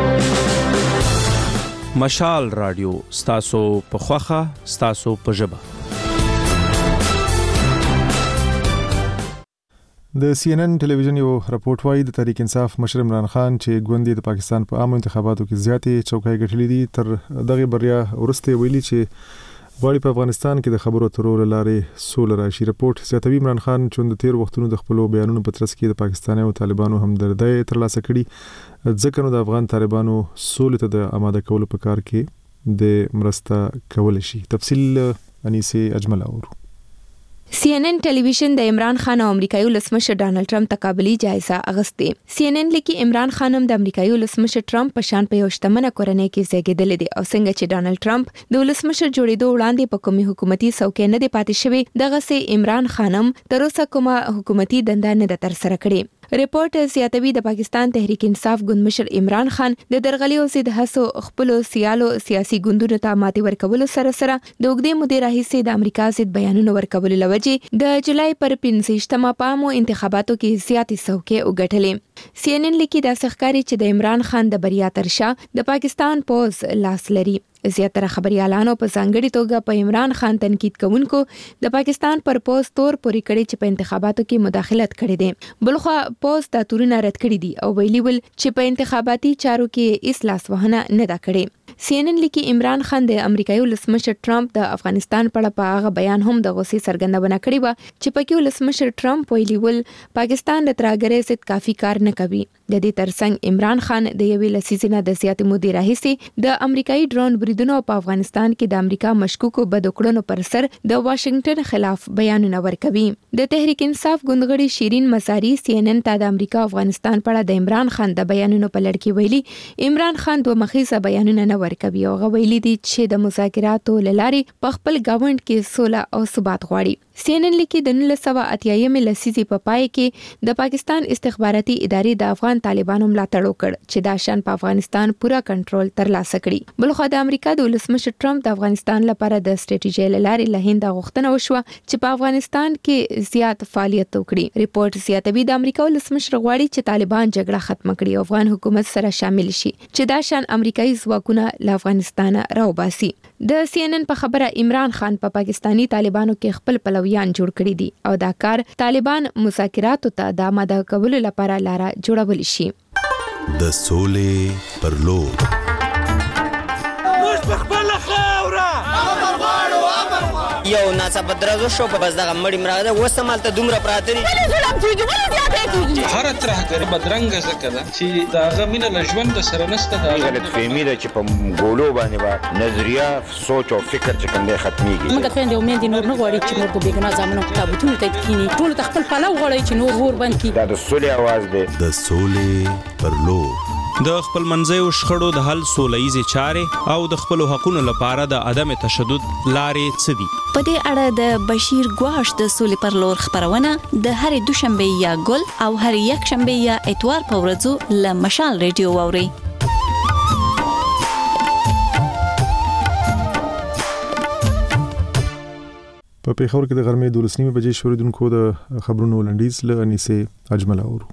مشال رادیو ستاسو په خوخه ستاسو په ژبه د سی ان ان ټلویزیون یو راپورټ وايي د تحریک انصاف مشر عمران خان چې ګوندې د پاکستان په عامو انتخاباتو کې زیاتې چوکۍ ګټلې دي تر دغه بریا ورسته ویلي چې غواړي په افغانستان کې د خبرو اترو لارې سوله راشي راپورټ زیاتوي عمران خان چې د تیر وختونو د خپل بیانونو په ترڅ کې د پاکستاني او طالبانو همدردۍ ترلاسه کړي ځکه نو د افغان طالبانو سولې ته د آماده کولو په کار کې د مرسته کول شي تفصیل انیسه اجمل اورو سی ان ان ټلویزیون د عمران خان او امریکایي ولسمشر ډانلډ ټرمپ تقابلي جایزه اغستې سی ان ان لیکي عمران خان هم د امریکایي ولسمشر ټرمپ په شان په یو شتمنه کورنۍ کې زیږیدل دي او څنګه چې ډانلډ ټرمپ د ولسمشر جوړېدو وړاندې په کومي حکومتي څوکۍ نه دی پاتې شوی دغه سي عمران خان هم تر اوسه کومه حکومتي دنده نه ده ترسره کړې ریپورت زیاتوي د پاکستان تحریک انصاف ګوند مشر عمران خان د درغلیو ضد هڅو خپل سیالو سیاسي ګوندونو ته ماتې ورکول سره د اوږدې مودې راهیسې د امریکا ضد بیانونه ورکول لوجې د جولای پر 15مه پامو انتخاباتو کې زیاتې څوکۍ وګټلې سی ان ان لیکي د ښکاری چې د عمران خان د بریا ترشا د پاکستان پوز لاس لري زیاتره خبريالانو په ځانګړي توګه په عمران خان تنقید کوونکو د پاکستان پر پوز تور پوری کړي چې په انتخاباتو کې مداخلت کړي دي بلخو پوز د تورونه رد کړي دي او ویلي ول چې په انتخاباتي چارو کې اس لاس وهنه نه دا کړي سی ان ان لیکي عمران خان د امریکایي ولسمشر ټرمپ د افغانستان په اړه په هغه بیان هم د غوسې څرګندونه کړې و چې پکې ولسمشر ټرمپ ویلي ول پاکستان د ترهګرۍ ضد کافي کار نه کوي د دې ترڅنګ عمران خان د یوې لسیزې نه د زیاتې مودې راهیسې د امریکایي ډرون بریدونو په افغانستان کې د امریکا مشکوکو بدوکړنو پر سر د واشنگټن خلاف بیانونه ورکوي د تحریک انصاف ګوندغړي شیرین مساری سی ان ان ته د امریکا افغانستان په اړه د عمران خان د بیانونو په لړ کې ویلي عمران خان دوه مخیزه بیانونه نه ورکوي او غویلي دي چې د مذاکراتو لاري په خپل گاوند کې سوله او ثبات غواړي سی ان ان لیکي د 1980 لسیزې په پای کې د پاکستان استخباراتي ادارې د افغان طالبانو ملاتړ وکړ چې دا شان په افغانستان پورا کنټرول ترلاسه کړي بلخو د امریکا د ولسمشر ټرمپ د افغانستان لپاره د سټریټیجي لاري له هند غوښتنه وشوه چې په افغانستان کې زیات فعالیت وکړي ریپورت زیاتوي د امریکا ولسمشر غواړي چې طالبان جګړه ختم کړي او افغان حکومت سره شامل شي چې دا شان امریکایي ځواکونه له افغانستان راوباسي د سی ان ان په خبره عمران خان په پاکستانی طالبانو کې خپل پلویان جوړ کړي دي او دا کار طالبان مذاکراتو ته د آماده کولو لپاره لاره جوړول شي د سولې پر لور یو ناڅاپه درز وشو بس دغه مړی مراغه اوس همالته دومره پراته دي هر ترهګر بدرنګه ځکه ده چې د هغه مینه له ژوند سره نشته د غلطفهمي ده چې په ګولو باندې به نظریه سوچ او فکر چې کوم دی ختمېږي موږ خویندې او میندې نور نه غواړي چې نور د بېګناه زامنو په تابوتونو ته کښېني ټولو ته خپل پلو غواړي چې نور اور بند کړي دا د سولې اواز دی د سولې پر لور د خپل منځیو شخړو د حل سولهییزې چارې او د خپلو حقونو لپاره د عدم تشدد لارې څه دي؟ په دې اړه د بشیر ګواش د سولې پر لور خبرونه د هرې دوشنبه یا ګل او هرې یکشنبه یا اتوار په ورځو له مشال ریډیو واورئ. په پیښور کې د غرمې 12:30 بجې شوریدونکو د خبرونو لنډیز له انیسه اجمل اورو.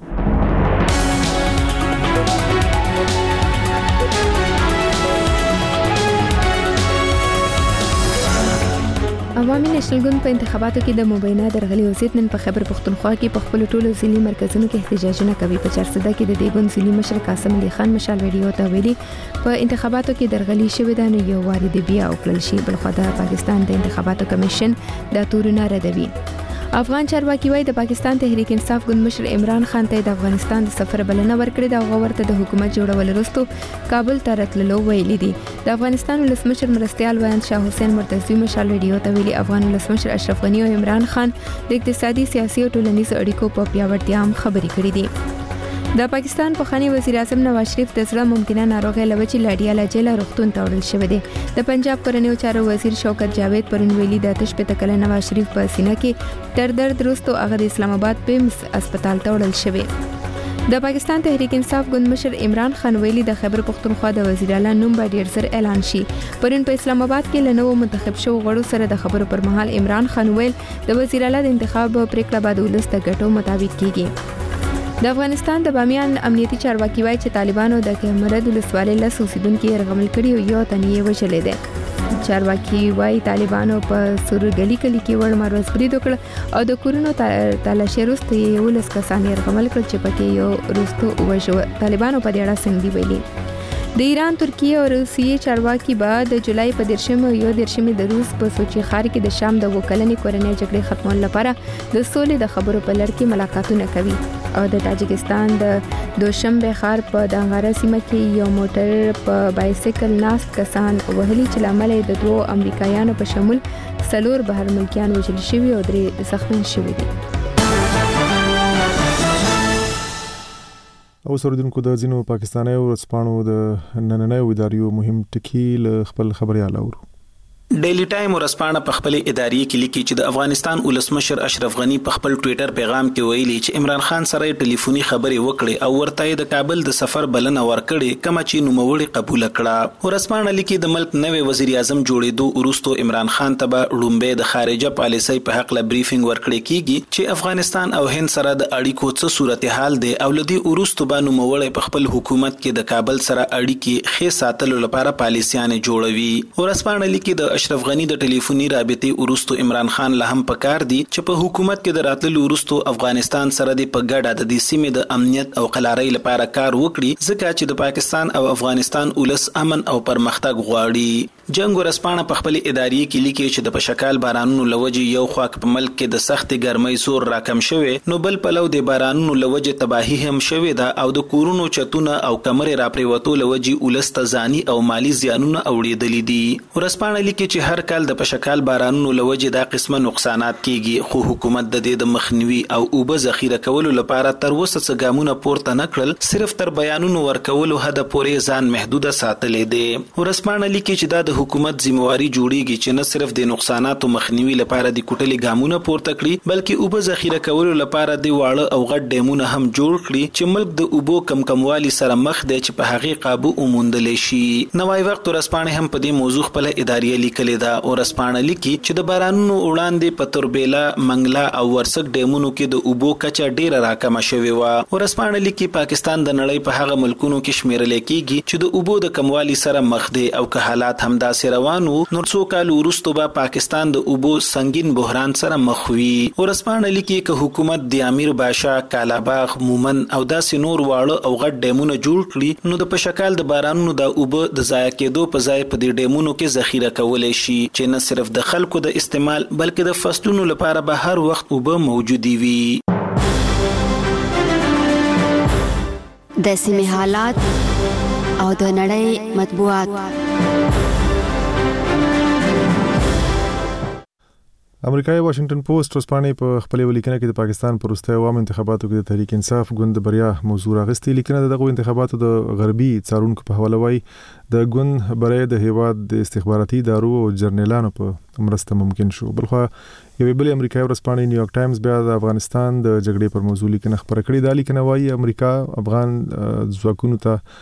عوامي نېشنل ګوند په انتخاباتو کې د مبینه درغلي وضعیت نن په خیبر پښتونخوا کې په خپل ټولو ځلي مرکزونو کې احتجاجونه کوي. په چارسده کې د دې ګوند ځلي مشر قاسم علي خان مشال ریډیو ته ویلي په انتخاباتو کې درغلي شوې ده نو یو واري د بیا او کړل شي. بلخو د پاکستان د انتخاباتو کمیشن دا تورونه ردوي. افغان چارواکي وايي د پاکستان تحریک انصاف ګوند مشر عمران خان ته د افغانستان د سفر بلنه ورکړې ده او غورته د حکومت جوړول وروسته کابل ته راتللو ویلي دي. د افغانستان ولسمشر مرستيال ویاند شاه حسین مرتضی مشال ریډیو ته ویلي افغان ولسمشر اشرف غنی او عمران خان د اقتصادي سیاسي او ټولنیزو اړیکو په پیاوړتیا هم خبرې کړې دي. د پاکستان پخوانی وزیر اعظم نواز شریف د زړه ممکنه ناروغي لوچې لاډیا لجیل روغتون ته وړل شوی دی. د پنجاب کورنیو چارو وزیر شوکت جاوید پرون ویلي د آتش په تکل نواز شریف په سینه کې تر درد وروسته هغه د اسلام آباد پیمز هسپتال ته وړل شوی. د پاکستان تحریک انصاف ګوند مشر عمران خان ویلي د خیبر پښتونخوا د وزیر اعلی نوم به ډیر ژر اعلان شي. پرون په اسلام آباد کې لنو منتخب شو غړو سره د خبرو پر مهال عمران خان ویل د وزیر اعلی د انتخاب پریکړه بعد ولست غټو مطابق کیږي. د افغانستان د بامیان امنیتي چارواکي وايي چې طالبانو د کمرد ولسوالۍ له اوسیدونکو يرغمل کړي او یو تنې وشلې ده. چارواکي وايي طالبانو په سورګلی کلی کې وړ مروز برید وکړ او د کورونو تلاشي وروسته یو لس کسان يرغمل کړ چې پکې یو وروسته وشو. طالبانو په دې اړه څنګه ویلي. د ایران، ترکیه او روسیې چارواکي بعد د جولای په 13 د روس په سوچي ښار کې د شام د وکلنې کورنۍ جګړې ختمولو لپاره د سولې د خبرو په لړ کې ملاقاتونه کوي. او د تاجکستان د دوشنبه ښار په دانګاره سیمه کې یو موټر په بایسیکل ناست کسان وهلي چې لامل د دوه امریکایانو په شمول 4 بهر ملکیان وژل شوي او 3 زخمي شوي دي. او سردونکو د ځینو پاکستاني ورځپاڼو د نننۍ اداریو مهم ټکی له خپل خبريال اورو. ډیلی ټایم ورسپانه په خپل اداري کې لیکي چې د افغانستان ولسمشر اشرف غنی په خپل ټوئیټر پیغام کې ویلي چې عمران خان سره ټلیفوني خبرې وکړې او ورته د کابل د سفر بلنه ورکړې کوم چې نوموړي قبول کړه. ورسپانه لیکي د ملک نوې وزیر اعظم جوړېدو وروسته عمران خان ته به لومبه د خارجه پالیسۍ په حق له بریفینګ ورکړې کیږي چې افغانستان او هند سره د اړیکو څه صورتحال دی او لدی وروسته به نوموړي په خپل حکومت کې د کابل سره اړیکې ښه ساتلو لپاره پالیسيان جوړوي. ورسپانه لیکي د اشرف غنی د ټلیفوني رابطې وروسته عمران خان له هم پکار دي چې په حکومت کې د راتللو وروسته افغانستان سره د پګړه د دې سیمې د امنیت او قلارۍ لپاره کار وکړي ځکه چې د پاکستان او افغانستان ولس امن او پرمختګ غواړي. جنگ ورسپانه په خپل اداري کې لیکي چې د پشکال بارانونو لوجه یو خواک په ملک کې د سخت ګرمۍ زور راکم شوی نو بل پلو د بارانونو لوجه تباہي هم شوی ده او د کورونو چتونه او کمرې راپریوتو لوجه ولست ځاني او مالی زیانونه اوړېدلې دي. ورسپانه لیکي چې هر کال د پشکال بارانونو لوجه دا قسمه نقصانات کیږي خو حکومت د دې د مخنیوي او اوبه ذخیره کولو لپاره تر اوسه څه ګامونه پورته نکړل صرف تر بیانونو ورکولو هدا پورې ځان محدوده ساتلې دي. ورسپانه لیکي چې دا د حکومت ذمہواری جوړیږي چې نه صرف د نقصاناتو مخنیوي لپاره د کوټلي ګامونه پورته کړي بلکې اوبه ذخیره کولو لپاره د واړه او غټ ډیمونه هم جوړ کړي چې ملک د اوبو کمکموالي سره مخ دی چې په هغه قابو اوموندل شي. نوای وخت ورسپانه هم په دې موضوع خپل اداري لیکلې ده. ورسپانه لیکي چې د بارانونو وړاندې په توربېلا منګلا او ورسک ډیمونو کې د اوبو کچه ډیره راکمه شوې و. ورسپانه لیکي پاکستان د نړۍ په هغه ملکونو کې شمیرل کېږي چې د اوبو د کموالي سره مخ دی او که حالات هم داسې روان وو نور څو کال وروسته به پاکستان د اوبو سنگین بحران سره مخ وي. ورسپانه لیکي چې حکومت د امیر باشا کالاباغ مومن او داسې نور واړه او غټ ډیمونه جوړ کړي نو د پشکال د بارانونو د اوبو د ضایع کېدو په ځای په دې ډیمونو کې ذخیره کول کولای شي چې نه صرف د خلکو د استعمال بلکې د فصلونو لپاره به هر وخت اوبه موجودي وي. د سیمې حالات او د نړۍ مطبوعات. امریکایي واشنگټن پوسټ ورځپاڼې په خپل ولیکنه کې د پاکستان پر وروستي عوامو انتخاباتو کې د تحریک انصاف ګوند بریا موضوع راغستې. لیکنه دغه انتخاباتو د غربي څارونکو په حواله وایي د ګوند بریا د هیواد د استخباراتي ادارو او جرنیلانو په مرسته ممکن شو. بلخو یوې بلې امریکایي ورځپاڼې نیویارک ټایمز بیا د افغانستان د جګړې پر موضوع لیکنه خپره کړې. دا لیکنه وایي امریکا افغان ځواکونو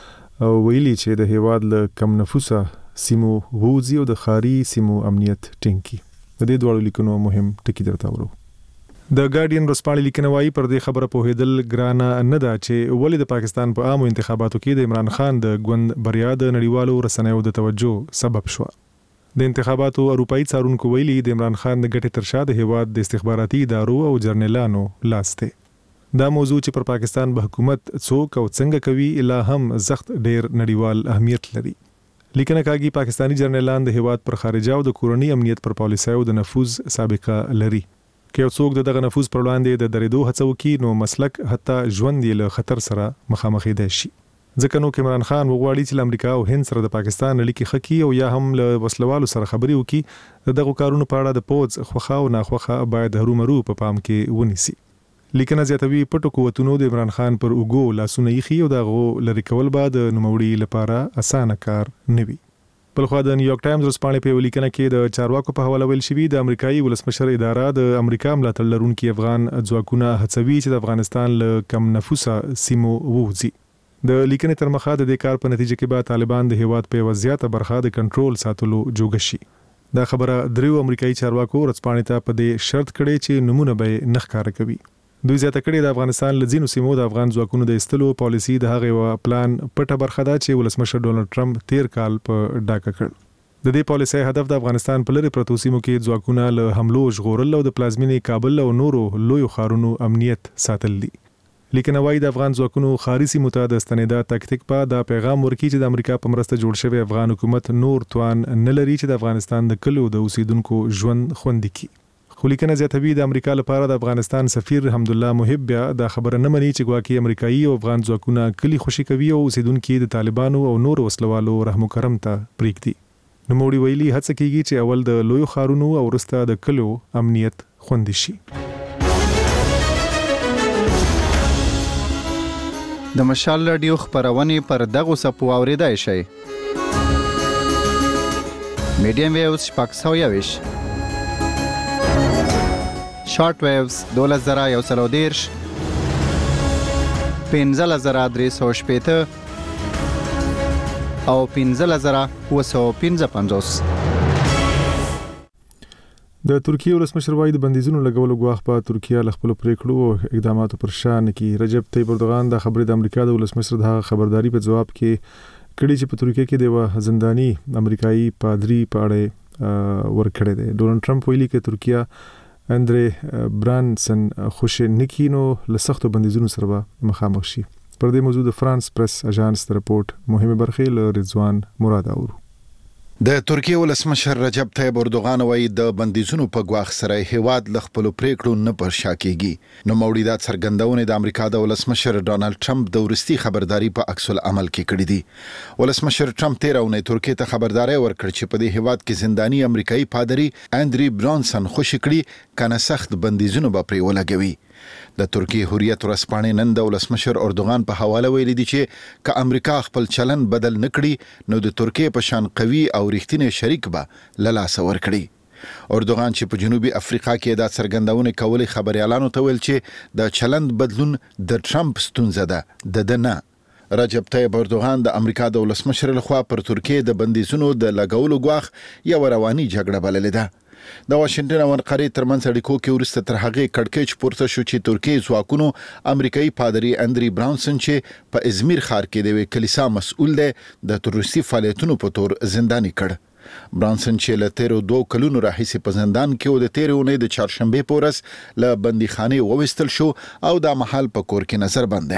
ته ویلي چې د هیواد له کم نفوسه سیمو ووځي او د ښاري سیمو امنیت ټینګ د دې دوه لیکنو مهم ټکی درته ورو. د ګارډین ورځپاڼې لیکنه وایي پر دې خبره پوهېدل ګرانه نه ده چې ولې د پاکستان په عامو انتخاباتو کې د عمران خان د ګوند بریا د نړیوالو رسنیو د توجه سبب شو. د انتخاباتو اروپאי څارونکو ویلي د عمران خان د ګټې تر شا د هیواد د استخباراتي ادارو او جرنیلانو لاس دی. دا موضوع چې پر پاکستان به حکومت څوک او څنګه کوي الا هم زخت ډیر نړیوال اهمیت لري. لیکنه کاږي پاکستانی جرنیلان د هیواد پر خارجه او د کورنۍ امنیت پر پالیسیو د نفوذ سابقه لري. که یو څوک دغه نفوذ پر وړاندې د درېدو هڅه وکړي نو مسلک حتی ژوند یې له خطر سره مخامخ دی شي. ځکه نو عمران خان وغواړي چې امریکا او هند سره د پاکستان اړیکې ښه کړي او یا هم له وسلوالو سره خبرې وکړي. دغه کارونو په اړه د پوز خوخه او ناخوخه باید هرومرو په پام کې ونیسي. لیکنه زیاتوي پټو قوتونو د عمران خان پر اوګو لاسونه یخي او دغه لری کول بعد نوموړي لپاره اسانه کار نه وي. بلخو د نیویارک ټایمز ورځپاڼې په لیکنه کې د چارواکو په حواله ویل شوی د امریکایي ولسمشر اداره د امریکا ملاتړ لرونکي افغان ځواکونه هڅوي چې د افغانستان له کم نفوسه سیمو ووځي. د لیکنې تر مخه د دې کار په نتیجه کې به طالبان د هیواد په وضعیت برخه د کنټرول ساتلو جوګ شي. دا خبره دریو امریکایي چارواکو ورځپاڼې ته په دې شرط کړي چې نمونه به نه ښکار کوي. دوی زیاته کړي د افغانستان لزینو سیمو د افغان ځواکونو د استلو پالیسی د هغه پلان پټه برخه ده چې ولسمشر ډونلډ ټرمپ 13 کال په ډاکه کړ. د دې پالیسي هدف د افغانستان په لری پروتو سیمو کې ځواکونه له حملو ژغورل او د پلازمینې کابل او نورو لویو ښارونو امنیت ساتل دي. لیکن وايي د افغان ځواکونو خاري سیمو ته د استنیدا تکتیک په دا پیغام ورکړي چې د امریکا په مرسته جوړ شوی افغان حکومت نور توان نه لري چې د افغانستان د کلو د اوسیدونکو ژوند خوندي کړي. خو لیکنه زیاتوي د امریکا لپاره د افغانستان سفیر حمدالله محب بیا دا خبره نه مني چې ګواکې امریکایي او افغان ځواکونه کلی خوشي کوي او اوسیدونکو د طالبانو او نور وسلوالو رحم کرم ته پریږدي. نوموړي ویلي هڅه کیږي چې اول د لویو ښارونو او وروسته د کلو امنیت خوندي شي. د مشال رادیو خبرونه پر دغه سپو اوریدای شي. میډیم ویوز پاکستاویش شارټ ویوز 2113 15315 او 15955. د ترکیه ولسمشر وايي د بندیزونو لګولو غواخ په ترکیه ل خپل پریکړو او اقداماتو پر شان کې رجب طیب اردوغان د خبرې د امریکا د ولسمشر د خبرداري په جواب کې کړي چې په ترکیه کې د زنداني امریکایي پادری په اړه ورکړی دی. ډونلډ ټرمپ ویلي چې ترکیه اندرې برانسن خوشی نکینو لسختو بندیزونو سره مخامخ شي. پر دې موضوع د فرانس پریس اژانس رپورت مهمه برخه له رضوان مراد اورو. د ترکیه ولسمشر رجب طیب اردوغان وايي د بندیزونو په غواخ سره هیواد ل خپل پریکړو نه پر شا کیږي. نو موړي د څرګندونه د امریکا د ولسمشر ډونلډ ټرمپ د ورستي خبرداري په عکس العمل کې کړې دي. ولسمشر ټرمپ 13 اونۍ ترکیه ته خبرداري ورکړ چې په دې هیواد کې زنداني امریکایي پادری اندری برانسن خوشی کړي کنه سخت بندیزونو به پرې ولګوي. د ترکیه حریت ورځپاڼې نن د ولسمشر اردوغان په حواله ویلي دي چې که امریکا خپل چلن بدل نکړي نو د ترکیه په شان قوي او رښتینی شریک به لاس ورکړي. اردوغان چې په جنوبي افریقا کې دا څرګندونه کولې خبريالانو ته ویل چې د چلند بدلون د ټرمپ ستونزه ده د نه. رجب طیب اردوغان د امریکا د ولسمشر لخوا پر ترکیه د بندیزونو د لګولو غواخ یو رواني جګړه بللې ده. د واشنگټن او انقره ترمنځ اړیکو کې ورسته تر هغه کړکېچ پورته شو چې ترکیه ځواکونو امریکایي پادری اندری برانسن چې په ازمیر ښار کې د کلیسا مسؤل دی د تروریستي فعالیتونو په تور زنداني کړ. برانسن چې له 2 کلونو راهیسې په زندان کې او د 13 اونۍ د چهارشنبه پورس له بندیخانه ووستل شو او د محل په کور کې نظر بند دی.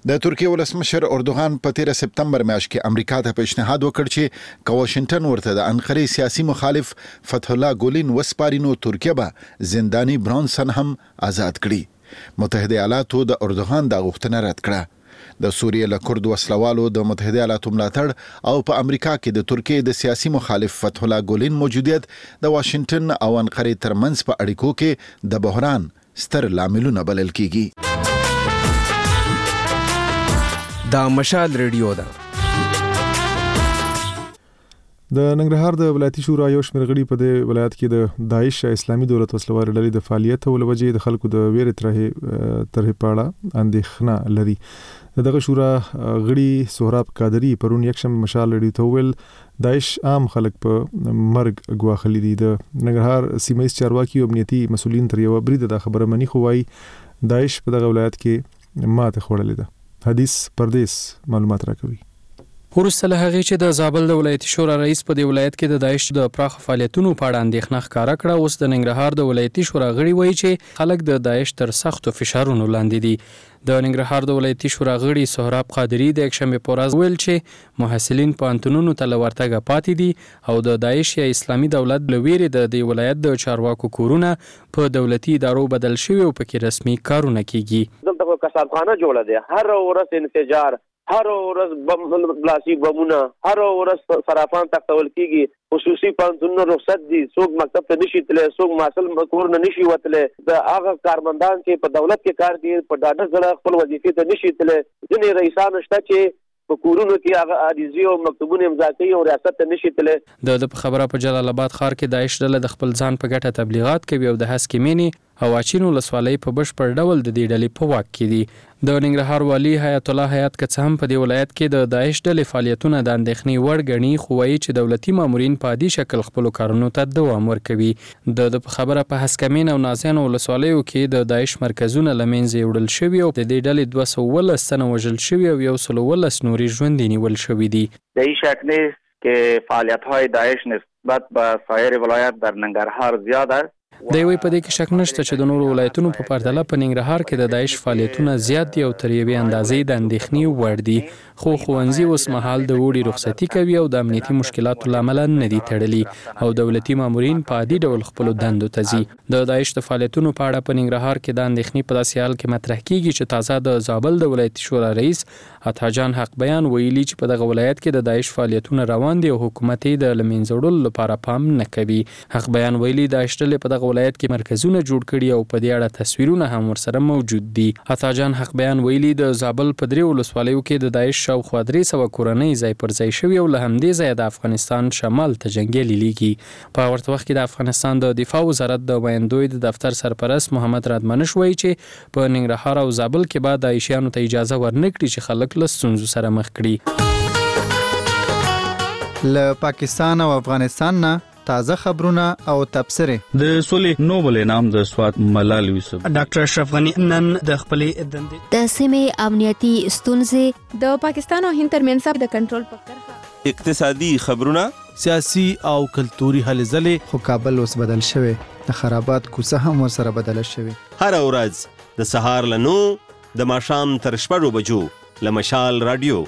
د ترکیه ولسمشر اردوغان په 13 سپتمبر میاشت کې امریکا ته پیشنهاد وکړ چې کواشنټن ورته د انقره سیاسي مخالف فتح الله ګولین وسپارینو ترکیه به زندانی برانسن هم آزاد کړي. متحده ایالاتو د اردوغان د غوښتنه رد کړه. د سوریې له کورد وسلوالو د متحده ایالاتو ملاتړ او په امریکا کې د ترکیه د سیاسي مخالف فتح الله ګولین موجودیت د واشنگټن او انقره ترمنځ په اړیکو کې د بحران ستر لاملونه بلل کیږي. دا مشال ریډیو ده. د ننګرهار د ولایتي شورا یو شمېر غړي په دې ولایت کې د داعش اسلامي دولت وسلوال ډلې د فعالیت او لوجې د خلکو د ویرې طرحې پاړه اندېښنه لري. دغه شورا غړي سهراب قادری پرون یکشنبه مشال ریډیو ته ویل داعش عام خلک په مرګ ګواښلي دي. د ننګرهار سیمه ییز چارواکي او امنیتي مسولین تر یو برید د خبره منی خو وايي داعش په دغه ولایت کې ماته خوړلې ده. حدیث پردیس معلومات راکوي. وروسته له هغې چې د زابل د ولایتي شورا رئیس په دې ولایت کې د داعش د پراخ فعالیتونو په اړه اندېښنه ښکاره کړه، اوس د ننګرهار د ولایتي شورا غړي وایي چې خلک د داعش تر سختو فشارونو لاندې دي. د ننګرهار د ولایتي شورا غړي سهراب قادری د یکشنبه په ورځ ویل چې محصلین پوهنتونونو ته له ورتګه پاتې دي او د داعش یا اسلامي دولت له ویرې د دې ولایت د چارواکو کورونه په دولتي ادارو بدل شوي او پکې رسمي کارونه کیږي. دلته کسبخانه جوړه ده، هر ورځ انفجار، هر ورځ بم بلاسي بمونه، هر ورځ صرافان تختول کیږي. خصوصي پوهنتونونه رخصت دي، څوک مکتب ته نشي تللی، څوک محصل کور نه نشي وتلی. د هغه کارمندان چې په دولت کې کار کوي په ډاډه زړه خپل وظیفې ته نشي تللی. ځینې رئیسان شته چې په کورونو کې هغه عریضې او مکتوبونه امضا کوي او ریاست ته نشي تللی. د خبره په جلال آباد ښار کې داعش ډله د خپل ځان په ګټه تبلیغات کوي او د هسکې مینې او اچین ولسوالۍ په بشپړ ډول د دې ډلې په واک کې دي. د ننګرهار والی حیات الله حیات که څه هم په دې ولایت کې د داعش ډلې فعالیتونه د اندېښنې وړ ګڼي، خو وایي چې دولتي مامورین په عادي شکل خپلو کارونو ته دوام ورکوي. د خبره په هسکمین او نازیان ولسوالیو کې د داعش مرکزونه له منځه وړل شوي او د دې ډلې 219 تنه وژل شوي او 119 نورې ژوندي نیول شوي دي. در این شک نیست که فعالیت‌های داعش نسبت به سایر ولایات در ننګرهار زیاد است. د یوې په دې کې شک نشته چې د نورو ولایتونو په پرتله په ننګرهار کې د داعش فعالیتونه زیات دي او تر یوې اندازې د اندېښنې وړ دي، خو ښوونځي اوس مهال د اوړي رخصتي کوي او د امنیتي مشکلاتو له امله نه دي تړلي او دولتي مامورین په عادي ډول خپلو دندو ته ځي. د داعش د فعالیتونو په اړه په ننګرهار کې د اندېښنې په داسې حال کې مطرح کیږي چې تازه د زابل د ولایتي شورا رئیس عطاجان حق بیان ویلي چې په دغه ولایت کې د داعش فعالیتونه روان دي او حکومت یې د له منځه وړلو لپاره پام نه کوي. حق بیان ویلي داعش ډلې په دغه ولایت کې مرکزونه جوړ کړي او په دې اړه تصویرونه هم ورسره موجود دي. عطاجان حق بیان ویلي د زابل په 3 ولسوالیو کې د داعش شاوخوا 300 کورنۍ ځای پر ځای شوي او له همدې ځایه د افغانستان شمال ته جنګیالي لیږي. په ورته وخت کې د افغانستان د دفاع وزارت د ویاندوی د دفتر سرپرست محمد رادمنش وایي چې په ننګرهار او زابل کې به داعشیانو ته اجازه ورنکړي چې خلک له ستونزو سره مخ کړي. له پاکستان او افغانستان نه تازه خبرونه او تبصرې. د سولې نوبل انعام د سواد ملال یوسف ډاکټر اشرف غنی نن د خپلې دندې د سیمې امنیتي ستونزې د پاکستان او هند ترمنځ د کنټرول په کرښه اقتصادي خبرونه سیاسي او کلتوري هلې ځلې. خو کابل اوس بدل شوی، د خرابات کوڅه هم ورسره بدل شوی. هر ورځ د سهار له 9 د ماښام تر 6 بجو له مشال رادیو.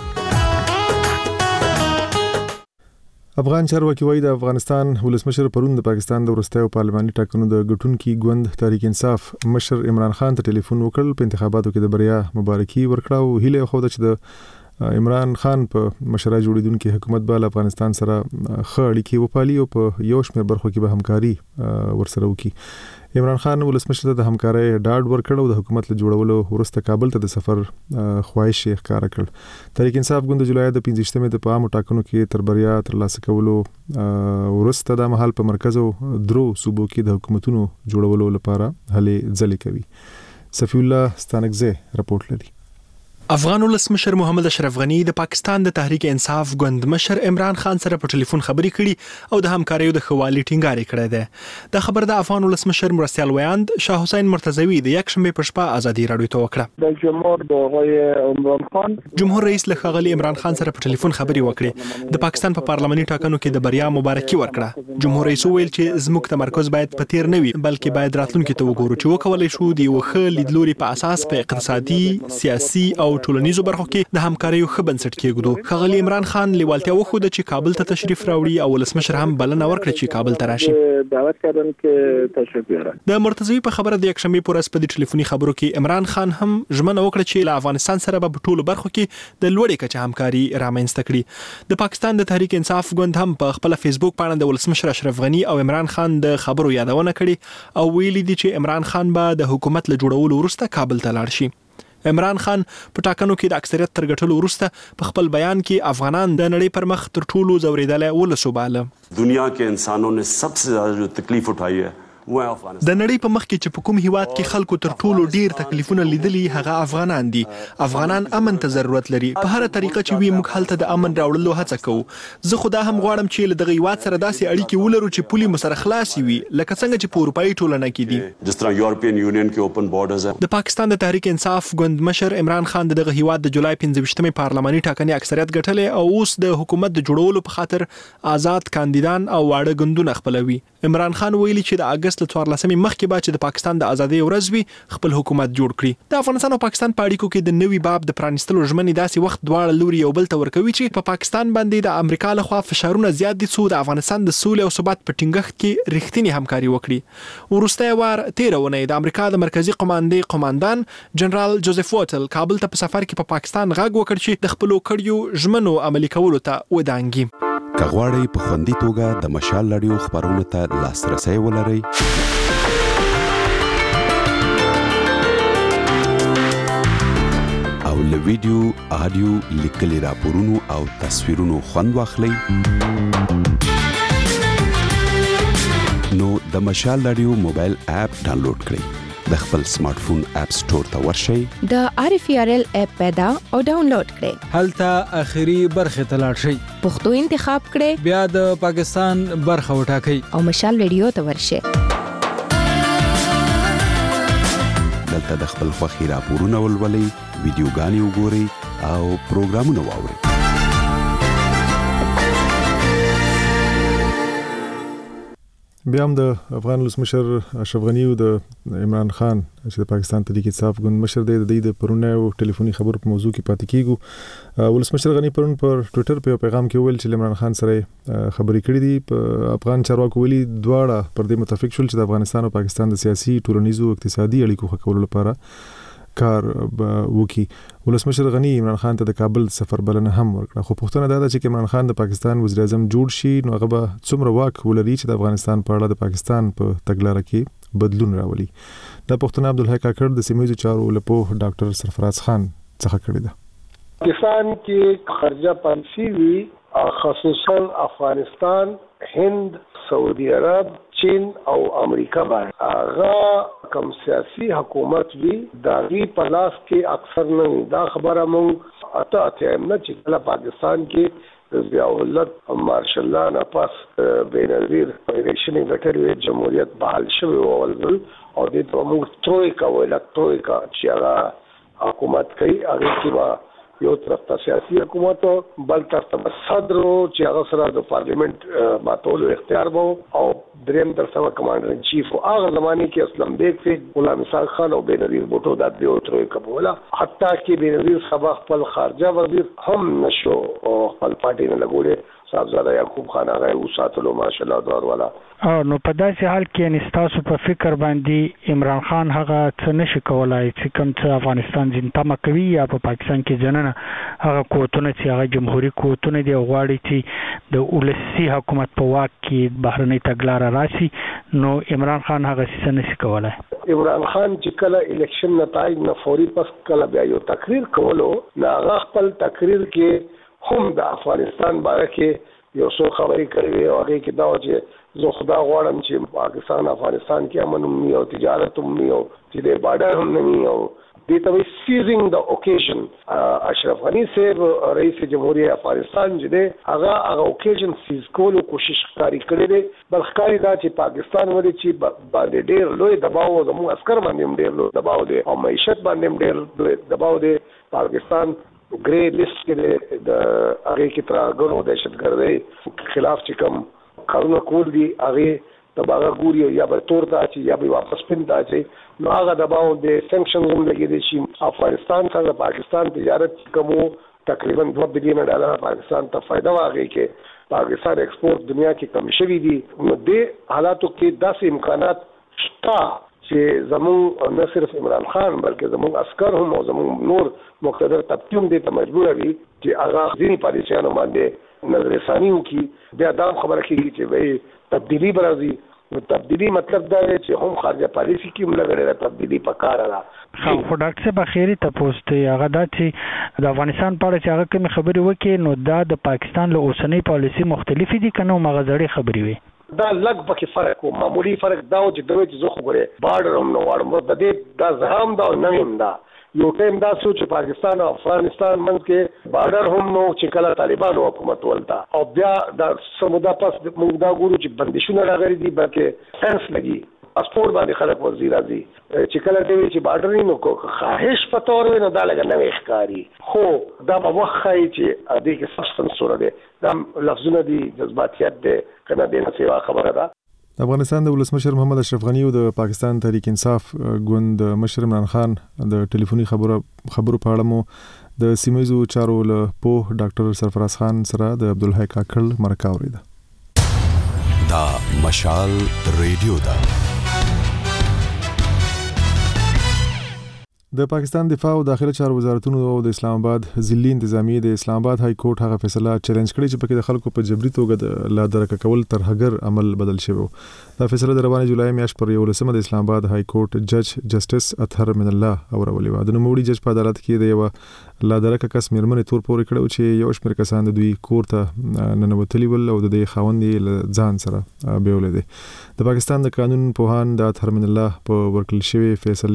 افغان چارواکي وایي د افغانستان ولسمشر پرون د پاکستان د وروستیو پارلماني ټاکنو د ګټونکي ګوند تحریک انصاف مشر عمران خان ته ټلیفون وکړ، په انتخاباتو کې د بریا مبارکي ورکړه او هیله خوده چې د عمران خان په مشره جوړیدونکو حکومت به افغانستان سره ښه اړیکې وپالي او په یو شمېر برخو کې به همکاري ورسره وکړي. عمران خان ولسمشر ته د همکارۍ ډاډ ورکړ او د حکومت له جوړولو وروسته کابل ته د سفر خواهش یې ښکاره کړ. تحریک انصاف ګوند د جولای د 15مې د عامو ټاکنو کې تر بریا ترلاسه کولو وروسته د مهال په مرکز او درو صوبو کې د حکومتونو جوړولو لپاره هلې ځلې کوي. صفی الله ستانکزی رپورټ لري. افغان ولسمشر محمد اشرف غنی د پاکستان د تحریک انصاف ګوند مشر عمران خان سره په ټلیفون خبرې کړي او د همکاریو د خوالي ټینګار کړی دی. د خبر د افغان ولسمشر مرستیال ویاند شاه حسین مرتضوی د یکشنبه په شپه ازادي رادیو ته وکړه. د جمهور د آقای عمران خان جمهور رئیس له ښاغلي عمران خان سره په ټلیفون خبرې وکړې. د پاکستان په پارلماني ټاکنو کې د بریا مبارکي ورکړه. جمهور رئیس ویل چې زموږ تمرکز باید په تیر نه وي بلکې باید راتلونکي ته وګورو چې وکولای شو د یو ښه لیدلوري په اساس په اقتصادي، سیاسي او ټولنیزو برخو کې د همکاریو ښه بنسټ کېږدو. ښاغلي عمران خان لیوالتیا وښوده چې کابل ته تشریف راوړي او ولسمشر هم بلنه ورکړه چې کابل ته راشي. دعوت کردن که تشریف بیارن. د مرتضوی په خبره د یکشنبې په ورځ په دې ټلیفوني خبرو کې عمران خان هم ژمنه وکړه چې له افغانستان سره به په ټولو برخو کې د لوړې کچې همکاري رامنځته کړي. د پاکستان د تحریک انصاف ګوند هم په خپل فیسبوک باندې د ولسمشر اشرف غنی او عمران خان د خبرو یادونه کړې او ویلي دي چې عمران خان به د حکومت له جوړولو وروسته کابل ته لاړ شي. عمران خان په ټاکنو کې د اکثریت تر ګټلو وروسته په خپل بیان کې افغانان د نړۍ پر مخ تر ټولو ځورېدلی ولس وباله. دنیا کې انسانوں نے سب سے زیادہ جو تکلیف اٹھائی ہے د نړۍ په مخ کې چې په کوم هیواد کې خلکو تر ټولو ډیر تکلیفونه لیدلي هغه افغانان دي. افغانان امن ته ضرورت لري. په هر طریقه چې وي موږ هلته د امن راوړلو هڅه کوو. زه خو دا هم غواړم چې له دغه هیواد سره داسې اړیکې ولرو چې پولي مو سره خلاصې وي لکه څنګه چې په اروپایي ټولنه کې دي. جس طرح یورپین یونین کې اوپن بارډرز ہے. د پاکستان د تحریک انصاف ګوند مشر عمران خان دغه هیواد د جولای 15مې پارلماني ټاکنې اکثریت ګټلې او اوس د حکومت د جوړولو په خاطر آزاد کاندیدان او واړه ګوندونه خپلوي. عمران خان ویلي چې د اگست 14 مخکې به چې د پاکستان د ازادۍ ورځ وي خپل حکومت جوړ کړي. د افغانستان او پاکستان په اړیکو کې د نوي باب د پرانیستلو ژمنې داسې وخت دواړه لوري یو بل ته ورکوي چې په پاکستان باندې د امریکا لخوا فشارونه زیات دي څو د افغانستان د سولې او ثبات په ټینګښت کې رښتینی همکاري وکړي. وروسته وار 13 ونې د امریکا د مرکزی قماندان جنرال جوزف وټل کابل ته په سفر کې په پاکستان غږ وکړ چې د خپلو کړیو ژمنو عملي کولو ته ودانګي. کغواړی په خوندي توګه د مشال رادیو خبرونو ته لاسرسي ولرئ او له ویډیو، آډیو، لیکلي راپورونو او تصویرونو خوند واخلئ نو د مشال رادیو موبایل اپ ډاونلوډ کړئ. د خپل سمارټ فون اپ سٹور ته ورشئ. د RFRL اپ پیدا او ډاونلوډ کړئ. هلته اخري برخه ته لاړ شئ. پښتو انتخاب کړئ. بیا د پاکستان برخه وټاکئ او مشال رادیو ته ورشئ. دلته د خپل خوښي راپورونه ولولئ، ویډیوګانې وګورئ او پروګرامونه واورئ. بیا هم د افغان ولسمشر اشرف غنی او د عمران خان چې د پاکستان تحریک انصاف ګوند مشر دی د پرونه او ټلیفوني خبرو په موضوع کې پاتې کیږو. ولسمشر غنی پرون پر ټوئیټر په پیغام کې ویل چې عمران خان سره خبرې کړې دي. په افغان چارواکو ویلي دواړه پر دې متفق شول چې د افغانستان او پاکستان د سیاسي، ټولنیزو او اقتصادي اړیکو ښه کولو لپاره کار وکي. ولسمشر غنی عمران خان ته د کابل سفر بلنه هم ورکړه. خو پوښتنه دا ده چې عمران خان د پاکستان وزیر اعظم جوړ شي نو هغه به څومره واک ولري چې د افغانستان په اړه د پاکستان په تګلاره کې بدلون راولي. دا پوښتنه عبدالحی کاکړ د سیمه ییزو چارو لپاره ډاکټر سرفراز خان څخه کړې ده. پاکستان کې خارجه پالیسي وی خصوصا افغانستان، هند، سعودي عرب، چین او امریکا باندې هغه کوم سیاسي حکومت وی داغي په لاس کې اکثر نه دا خبره مونږ اته نه چې کله پاکستان کې ضیاء الحق مارشل الله نه پاس بینظیر ریشنی ګټر جمهوریت بحال شوی او د موږ ټرویکا ولکټرویکا چې هغه حکومت کوي هغه کې یو طرف ته سیاسي حکومت بل طرف ته صدر چې هغه سره د پارلیمنت ماتولو اختیار وو او دریم طرف ته کمانډر ان چیف هغه زمانه کې اسلم بیگ سے غلام اسحاق خان او بینظیر بوټو د دیو ترې کوله حتی کې بینظیر صباح خپل خارجه وزیر هم نشو او خپل پارټي نه لګولې صاحبزاده یعقوب خان هغه وساتلو ماشاءالله دور والا. نو په داسې حال کې نستاسو په فکر باندې عمران خان هغه څه نشي کولای چې کوم څه افغانستان ځینتمه کوي یا په پاکستان کې جننه هغه کوتونه چې هغه جمهوریت کوتونه دی غواړي چې د ولسی حکومت په واک کې بهرنۍ تګلارې راشي نو عمران خان هغه څه نشي کولای. عمران خان چې کله الیکشن نتایج نه فوري پس کله بیا یو تقریر کولو نه هغه خپل تقریر کې هم د افغانستان باره کې یو څو خبرې کوي او هغه کې دا چې زه خدا غواړم چې پاکستان افغانستان کې امن هم او تجارت هم او چې د بارډر هم نه او دې ته سیزینګ د اوکیژن اشرف غنی صاحب رئیس جمهوریت افغانستان چې دی هغه اوکیژن سیز کولو کوشش کاری کړی دی بلکې کاری دا چې پاکستان ولې چې باندې ډېر لوی دباو د مو عسكر باندې ډېر لوی دباو دی او معیشت باندې ډېر لوی دباو دی. پاکستان ګری لیست کې د هغه کې ترغنو دهشتګردۍ خلاف چې کوم کارونه کول دي هغه تباغه ګوري یا به تور ته چې یا به واپس پیندا چې نو هغه د باو د سانکشن هم لګیدي چې افغانستان سره پاکستان تجارت کومو تقریبا $2 بلین پاکستان ته فائدہ واغی کې پاکستان ایکسپورت دنیا کې کم شوی دي نو د حالاتو کې داسې امکانات شته چې زمون نه صرف عمران خان بلکې زمون عسكر هم او زمون نور مقتدر طبقه هم دې ته مجبور دي چې هغه ځینی پالیسیانو باندې نظر ثانی وکړي بیا دا خبره کوي چې وای تبدیلی برازي نو تبدیلی مطلب دا دی چې هم خارجه پالیسی کې ملګری تبدیلی پکاره ده خو ډاکټر صاحب اخیری تاسو ته هغه د چې د افغانستان په اړه چې هغه کوم خبرې وکړي نو دا د پاکستان له اوسنۍ پالیسی مختلفې دي کنه مغزړې خبرې وي دا لږ پکې فرق و معمولی فرق دا و چې دوی چې زه خو غره بارډر هم نو واړم د دې دا زهم دا نویم دا یو ټیم دا سوچ پاکستان او افغانستان منځ کې بارډر هم نو چې کله طالبانو حکومت ولتا او بیا دا سمودا پس موږ دا ګورو چې بندیشونه راغلي دي بلکې سنس لګي پاسپورت باندې خلک وزیر راځي چې کله دوی چې بارډر نه کو خواهش پتور نه دا لګ نه ښکاری خو دا په وخت چې دې کې سخت سره دي دا لفظونه دي جذباتيات دي کنه دې نه سیوا خبره ده د افغانستان د ولسمشر محمد اشرف غنی او د پاکستان تحریک انصاف ګوند مشر عمران خان د ټلیفوني خبرو په اړه مو د سیمایزو چارو له پوه ډاکټر سرفراز خان سره د عبدالحی کاکړ مرکه اوریده دا مشال ریډیو دا د پاکستان دفاع او داخله چارو وزارتونو او د اسلام آباد ضلعي انتظامیه د اسلام آباد های کورټ هغه فیصله چیلنج کړی چې پکې د خلکو په جبري توګه د لا درک کول تر هغر عمل بدل شوی دا فیصله د روانه جولای میاشت پر 11 د اسلام آباد های کورټ جج جسټس اطهر من الله اورولې و د نوموړي جج په عدالت کې د یو لا درک کس میرمنې تور پورې کړو چې یو شمېر کسان د دوی کور ته ننوتلی ول او د دې خاوندې ځان سره بیولې دي د پاکستان د قانون پوهان د اطهر من الله په ورکل شوی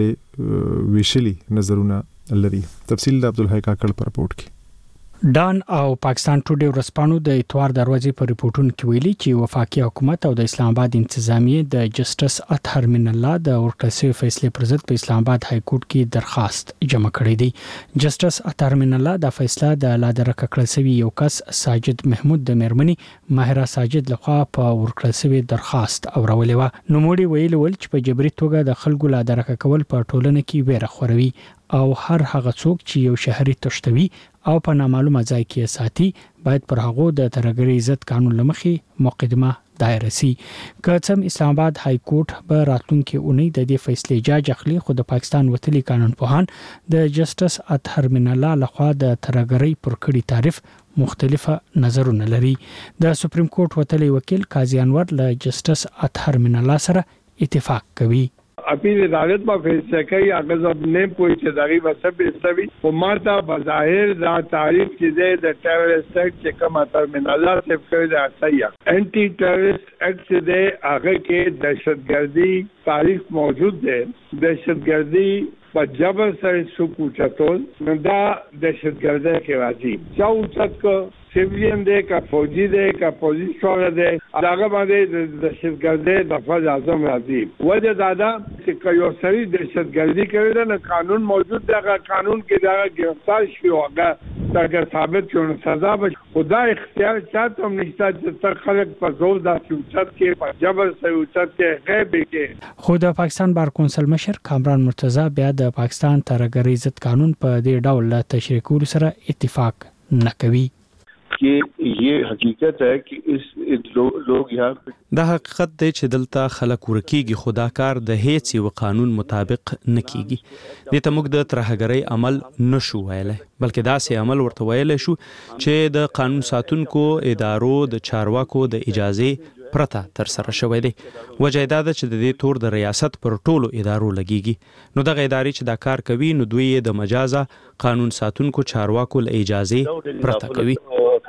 فیصله ویشلی نظرونه لري تفصیل د عبدالحی کاکړ په رپورت کې ډان او پاکستان ټوډے ورسپانو د اتوار دروازې په ریپورتونو کې ویلي چې وفاقي حکومت او د اسلام آباد انتظامیه د جسټس اطهر من الله د ورکړې فیصله پر ضد په اسلام آباد های کورټ کې درخواست جمع کړی دی جسټس اطهر من الله د فیصله د لا درک کړل شوی یو کس ساجد محمود د میرمنې ماهره ساجد لخوا په ورکړل شوی درخواست اورولې و نو موږ ویل چې په جبري توګه د خلکو لا درک کول په ټولنه کې ویره خوروي او هر هغه څوک چې یو شهري تشتوي او په نامعلومه ځای کې ساتي باید پر هغه د ترګری عزت قانون لمخې مقدمه دایر سي کڅم اسلام آباد های کورټ به راتلونکي اونۍ د دې فیصلې جاج اخلي خو د پاکستان وتلي قانون پوهان د جسټس اطهر من الله لخوا د ترګری پر کړي تعریف مختلفه نظرونه لري د سپریم کورټ وتلي وکیل قاضي انور له جسټس اطهر من الله سره اتفاق کوي اپیل عدالت په فیصله کوي هغه ځب نه پوي چې دغه وسب استوي او ماته بظاهر دا تعریف چې د ټیرریست اکټ چې کومه تر من الله سے کوي دا صحیح انټي ټیرریست اکټ چې هغه کې دهشتګردي تاریخ موجود ده دهشتګردي په جبر سره سکو چتول نو دا دهشتګردي کې راځي چا اوچت کو سیویلین دی کا فوجي دی کا پولیس څوره دی هغه باندې د دهشتګردي د فوج اعظم راځي وجه دادا چې یو سری دهشتګردي کوي نه قانون موجود دی قانون کې دا گرفتار شي هغه اگر ثابت شونه سزا به خدا اختیار چاته هم نشته چې تر خلک په زور د سیاست کې په جبر سیاست کې غیب کې خو د پاکستان بار کونسل مشر کامران مرتضی بیا د پاکستان ترګری عزت قانون په دې ډول تشریح کول سره اتفاق نه کوي कि ये हकीकत है कि इस लोग यहाँ دا حقیقت دی چې دلته خلک ورکیږي خدا کار د هیڅ یو قانون مطابق نه کیږي د تموږ د ترهګری عمل نشو ویلای بلکې دا سه عمل ورته ویل شو چې د قانون ساتونکو ادارو د چارواکو د اجازه پرته تر سره شوې دي وجه دا چې د دې تور د ریاست پر ټولو ادارو لګيږي نو د ادارې چې دا کار کوي نو دوی د مجازه قانون ساتونکو چارواکو له اجازه پرته کوي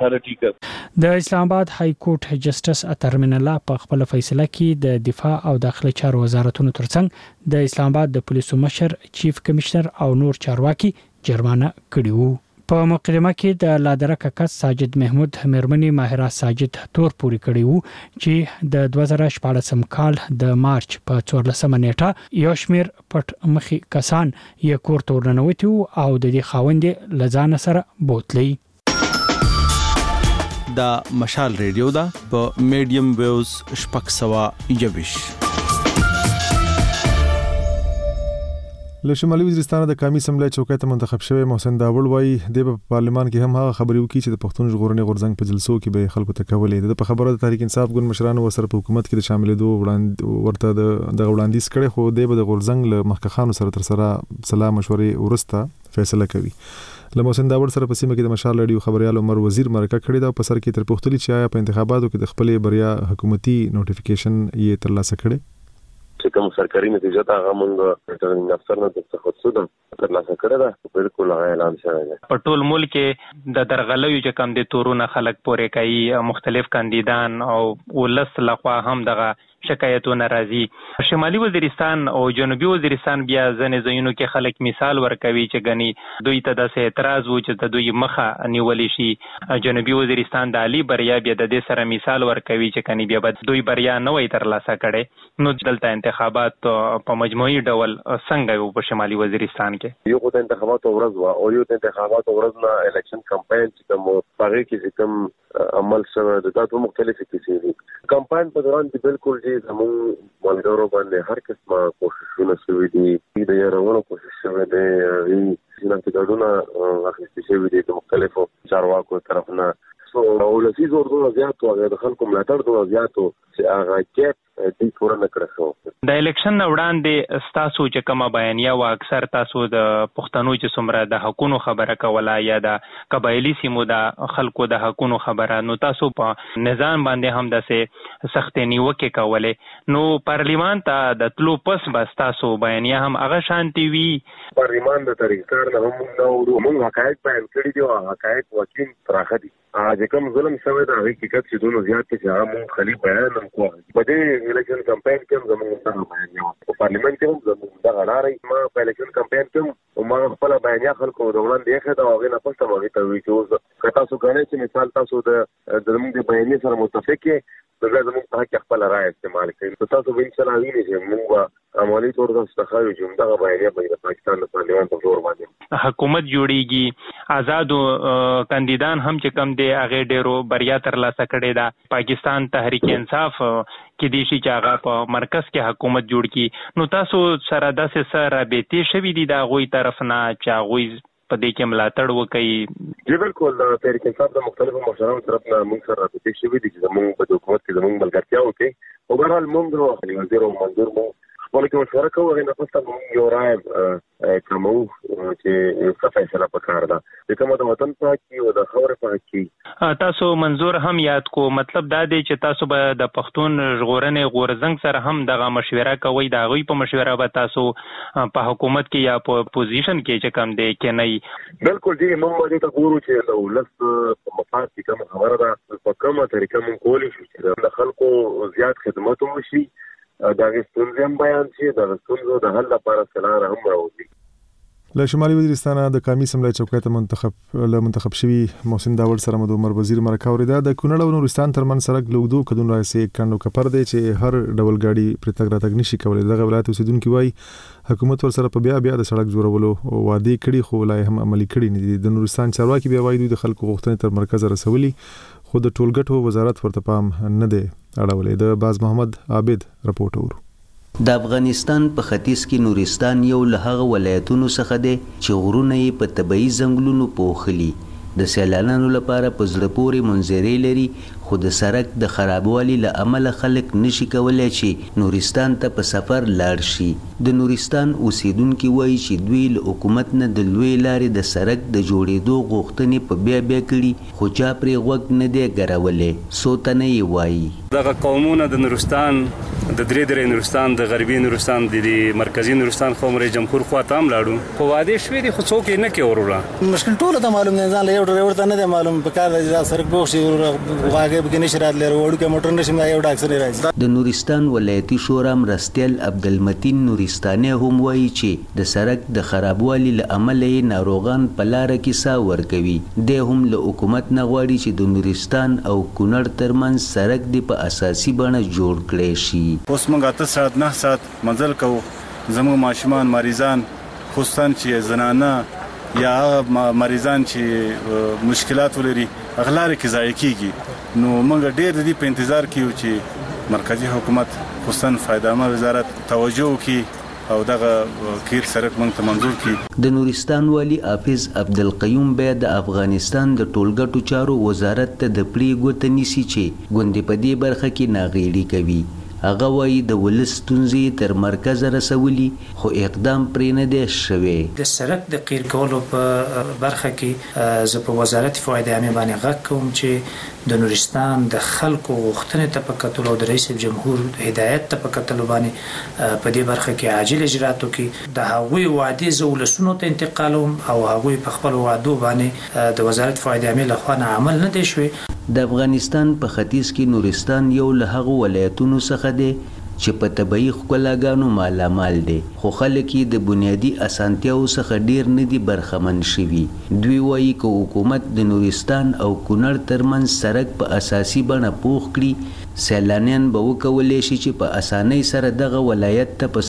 د اسلام آباد های کورټ جسټس اطهر من الله په خپل فیصله کې د دفاع او داخله چارو وزارتونو ترڅنګ د اسلام آباد د پولیسو مشر چیف کمشنر او نور چارواکي جرمانه کړي وو په مقدمه کې د لادرک کس ساجد محمود میرمنې ماهره ساجد تور پوری کړي وو چې د 2014 کال د مارچ په 14 نیټه یو شمیر پټ مخي کسان یې کور ته ورننوتي او د دې خاوند لزان سره بوتلی دا مشال ریډیو دا په میډیم ویوز 621. له شمالي وزیرستان د قومي اسمبلی چوکۍ ته منتخب شوی محسن داوړ وایي د پارلمان کې هم هغه خبرې وکړي چې د پښتون ژغورنې غورځنګ په جلسو کې به خلکو ته کولې. د خبره د تحریک انصاف ګوند مشرانو وسره په حکومت کې د شاملېدو ورته د وړاندیز کړي، خو د غورځنګ له مخکخانو سره تر سره سلا مشورې ورسته فیصله کوي. له محسن داوړ سره په سیمه کې د مشال رادیو خبريال عمر وزیر مرکه کړې ده، په سر کې تر پوښتنې چې آیا په انتخاباتو کې د خپلې بریا حکومتي نوټیفیکیشن یې ترلاسه کړي چې کوم سرکاري نتیجه ته هغه موږ ریټرنینګ افسر نه د تخصص ترلاسه کړی ده، بالکل هغه اعلان شوی دی. په ټول ملک کې د درغلیو چې کم د تورونه خلک پورې کوي، مختلف کاندیدان او ولس لخوا هم دغه شکایتونه راځي. شمالي وزیرستان او جنوبي وزیرستان بیا ځنې ځایونو کې خلک مثال ورکوي چې ګني دوی ته داسې اعتراض و چې د دوی مخه نیولې شي. جنوبي وزیرستان د علي بریا بیا د دې سره مثال ورکوي چې کني بیا به دوی بریا نه وي ترلاسه کړي. نو دلته انتخابات په مجموعي ډول څنګه وو په شمالي وزیرستان کې؟ یو د انتخاباتو ورځ و او یو د انتخاباتو ورځ نه الیکشن کمپاین چې کوم هغه کې کوم عمل شوی د تاسو مختلفې کیسې دي. کمپاین په دوران کې بالکل زمون ملګرو باندې هر قسمه کوششونه شوي دي، د یارونو کوشش شوی دی، چې ګډونه اخیستل شوي دي د مختلفو چارواکو طرف نه. ولسي زور دومره زیات و، د خلکو ملاتړ دومره زیات و چې هغه ګیپ دې پوره نه کړی شو. د الیکشن نه وړاندې ستاسو چې کومه بیانیه و اکثر تاسو د پښتنو چې څومره د حقونو خبره کوله یا د قبایلي سیمو د خلکو د حقونو خبره، نو تاسو په نظام باندې هم داسې سختې نیوکې کولې. نو پارلیمان ته د تلو پس به ستاسو بیانیه هم هغه شانتي وي؟ پارلیمان د طریقار نه هم موږ حقایق بیان کړي دي او حقایق واقعي پراخه دي. چې کوم ظلم شوی د هغې حقیقت چې دونه زیات دی چې هغه موږ خالي بیان هم کوو. په دې الیکشن کمپاین کې هم زموږ دغه بیانیه وه، په پارلیمنت کې هم زموږ دغه لارې. ما په الیکشن کمپاین کې هم ما خپله بیانیه خلکو د وړاندې ایښې ده او هغې نه پس هم هغې ته وایي چې اوس که تاسو ګڼئ چې مثال تاسو د زموږ د بیانیې سره متفق یې، نو بیا زموږ په حق کې خپله رایه استعمال کړئ. نو تاسو به انشاءالله وینئ چې موږ به عملي طور تاسو ته ښایو چې همدغه بیانیه به د پاکستان د پارلیمان په زور باندې حکومت جوړیږي. آزادو کاندیدان هم چې کم دی هغې ډېرو بریا ترلاسه کړې ده. پاکستان تحریک انصاف کې دی چې هغه په مرکز کې حکومت جوړ کړي. نو تاسو سره داسې څه رابطې شوي دي د هغوی طرف نه چې هغوی په دې کې ملاتړ وکړي؟ جی بالکل، د تحریک انصاف د مختلفو مشرانو طرف نه موږ سره رابطې شوي دي چې زموږ په حکومت کې زموږ ملګرتیا وکړي. خو بهرحال موږ نو خپل وزیر او منظور مو خپل کې مشوره کوو، هغې نه پس موږ یو رایه کوو چې څه فیصله پکار ده چې کومه د وطن په حق کې او د خاورې په حق کې. تاسو منظور هم یاد کو، مطلب دا دی چې تاسو به د پښتون ژغورنې غورځنګ سره هم دغه مشوره کوئ، د هغوی په مشوره به تاسو په حکومت کې یا په پوزیشن کې چې کم دی کې نه وي؟ بالکل جی، موږ به دې ته ګورو چې د ولس په مفاد کې کومه خبره ده، په کومه طریقه موږ کولی شو چې د خلکو زیات خدمت هم وشي، د هغې ستونزې هم بیان شي، د هغې ستونزو د حل لپاره څه لاره هم راوځي. له شمالي وزیرستان د قومي اسمبلی چوکۍ ته منتخب شوي محسن داوړ سره مو د عمر وزیر مرکه اورېده. د کونړ او نورستان ترمنځ سړک له اوږدو کدونو راهیسې کنډ و کپر دی چې هر ډول ګاډي پرې تګ راتګ نشي کولی. دغه ولایت اوسېدونکي وایي حکومت ورسره په بیا د سړک جوړولو وعدې کړي خو لا یې هم عملي کړي نه دي. د نورستان چارواکي بیا وایي دوی د خلکو غوښتنې تر مرکزه رسولي خو د ټولګټو وزارت ورته پام نه دی اړولی. د باز محمد عابد رپورټ اورو. د افغانستان په ختیځ کې نورستان یو له هغه ولایتونو څخه دی چې غرونه یې په طبیعي ځنګلونو پوښلي. د سیلانیانو لپاره په زړه پورې منظرې لري، خو د سړک د خرابوالي له امله خلک نشي کولی چې نورستان ته په سفر لاړ شي. د نورستان اوسیدونکي وایي چې دوی له حکومت نه د لوی لارې د سړک د جوړېدو غوښتنې په بیا بیا کړي خو چا پرې غوږ نه دی ګرولی. څو تنه یې وایي دغه قومونه د نورستان د درې نورستان د غربي نورستان د مرکزي نورستان خو جمهور خوا ته هم لاړو خو وعدې شوې دي خو څوک یې نه کوي وروره. مشکل ټولو ته معلوم دی، ځان له یو ډرایور ته نه دی معلوم. په کار د سړک پوښ شي وروره کې نشي راتلی، وړوکی موټر نشي یو ډاکسر راځي. د نورستان ولایتي شورا مرستیال عبدالمتین نورستاني هم وایي چې د سړک د خرابوالي له امله یې ناروغان په لاره کې ساه ورکوي. دی هم له حکومت نه غواړي چې د نورستان او کونړ ترمنځ سړک دې په اساسي بڼه جوړ کړی شي. اوس موږ 8 ساعت 9 ساعت منزل کوو، زموږ ماشومان مریضان خصوصا چې زنانه یا مریضان چې مشکلات ولري اغلار کې ځای کیږي نو موږ ډېر د دې په انتظار کې یو چې مرکزی حکومت خصوصا فایدهمند وزارت توجه وکړي او دغه کیر سرک موږ ته منظور کړي. د نورستان والی حافظ عبدالقیوم بیا د افغانستان د ټولګټو چارو وزارت ته د پړې ګوته نیسي چې ګوندې په دې برخه کې ناغېړي کوي. هغه وایي د ولس ستونزې تر مرکزه رسولي خو اقدام پرې نه دی شوی. د سرک د قیر کولو په برخه کې زه په وزارت فواید عامه باندې غږ کوم چې د نورستان د خلکو غوښتنې ته په کتلو د رئیس جمهور هدایت ته په کتلو باندې په دې برخه کې عاجل اجرات وکړي. د هغوی وعدې زه ولسونو ته انتقالوم او هغوی په خپل وعدو باندې د وزارت فواید عامه لخوا نه عمل نه دی شوی. د افغانستان په ختیځ کې نورستان یو له هغو ولایتونو څخه دی چې په طبیعي ښکلاګانو مالامال دی خو خلک یې د بنیادي اسانتیاو څخه ډیر نه دي برخمن شوي. دوی وایي که حکومت د نورستان او کونړ ترمنځ سرک په اساسي بڼه پوخ کړي سیلانیان به وکولی شي چې په اسانۍ سره دغه ولایت ته په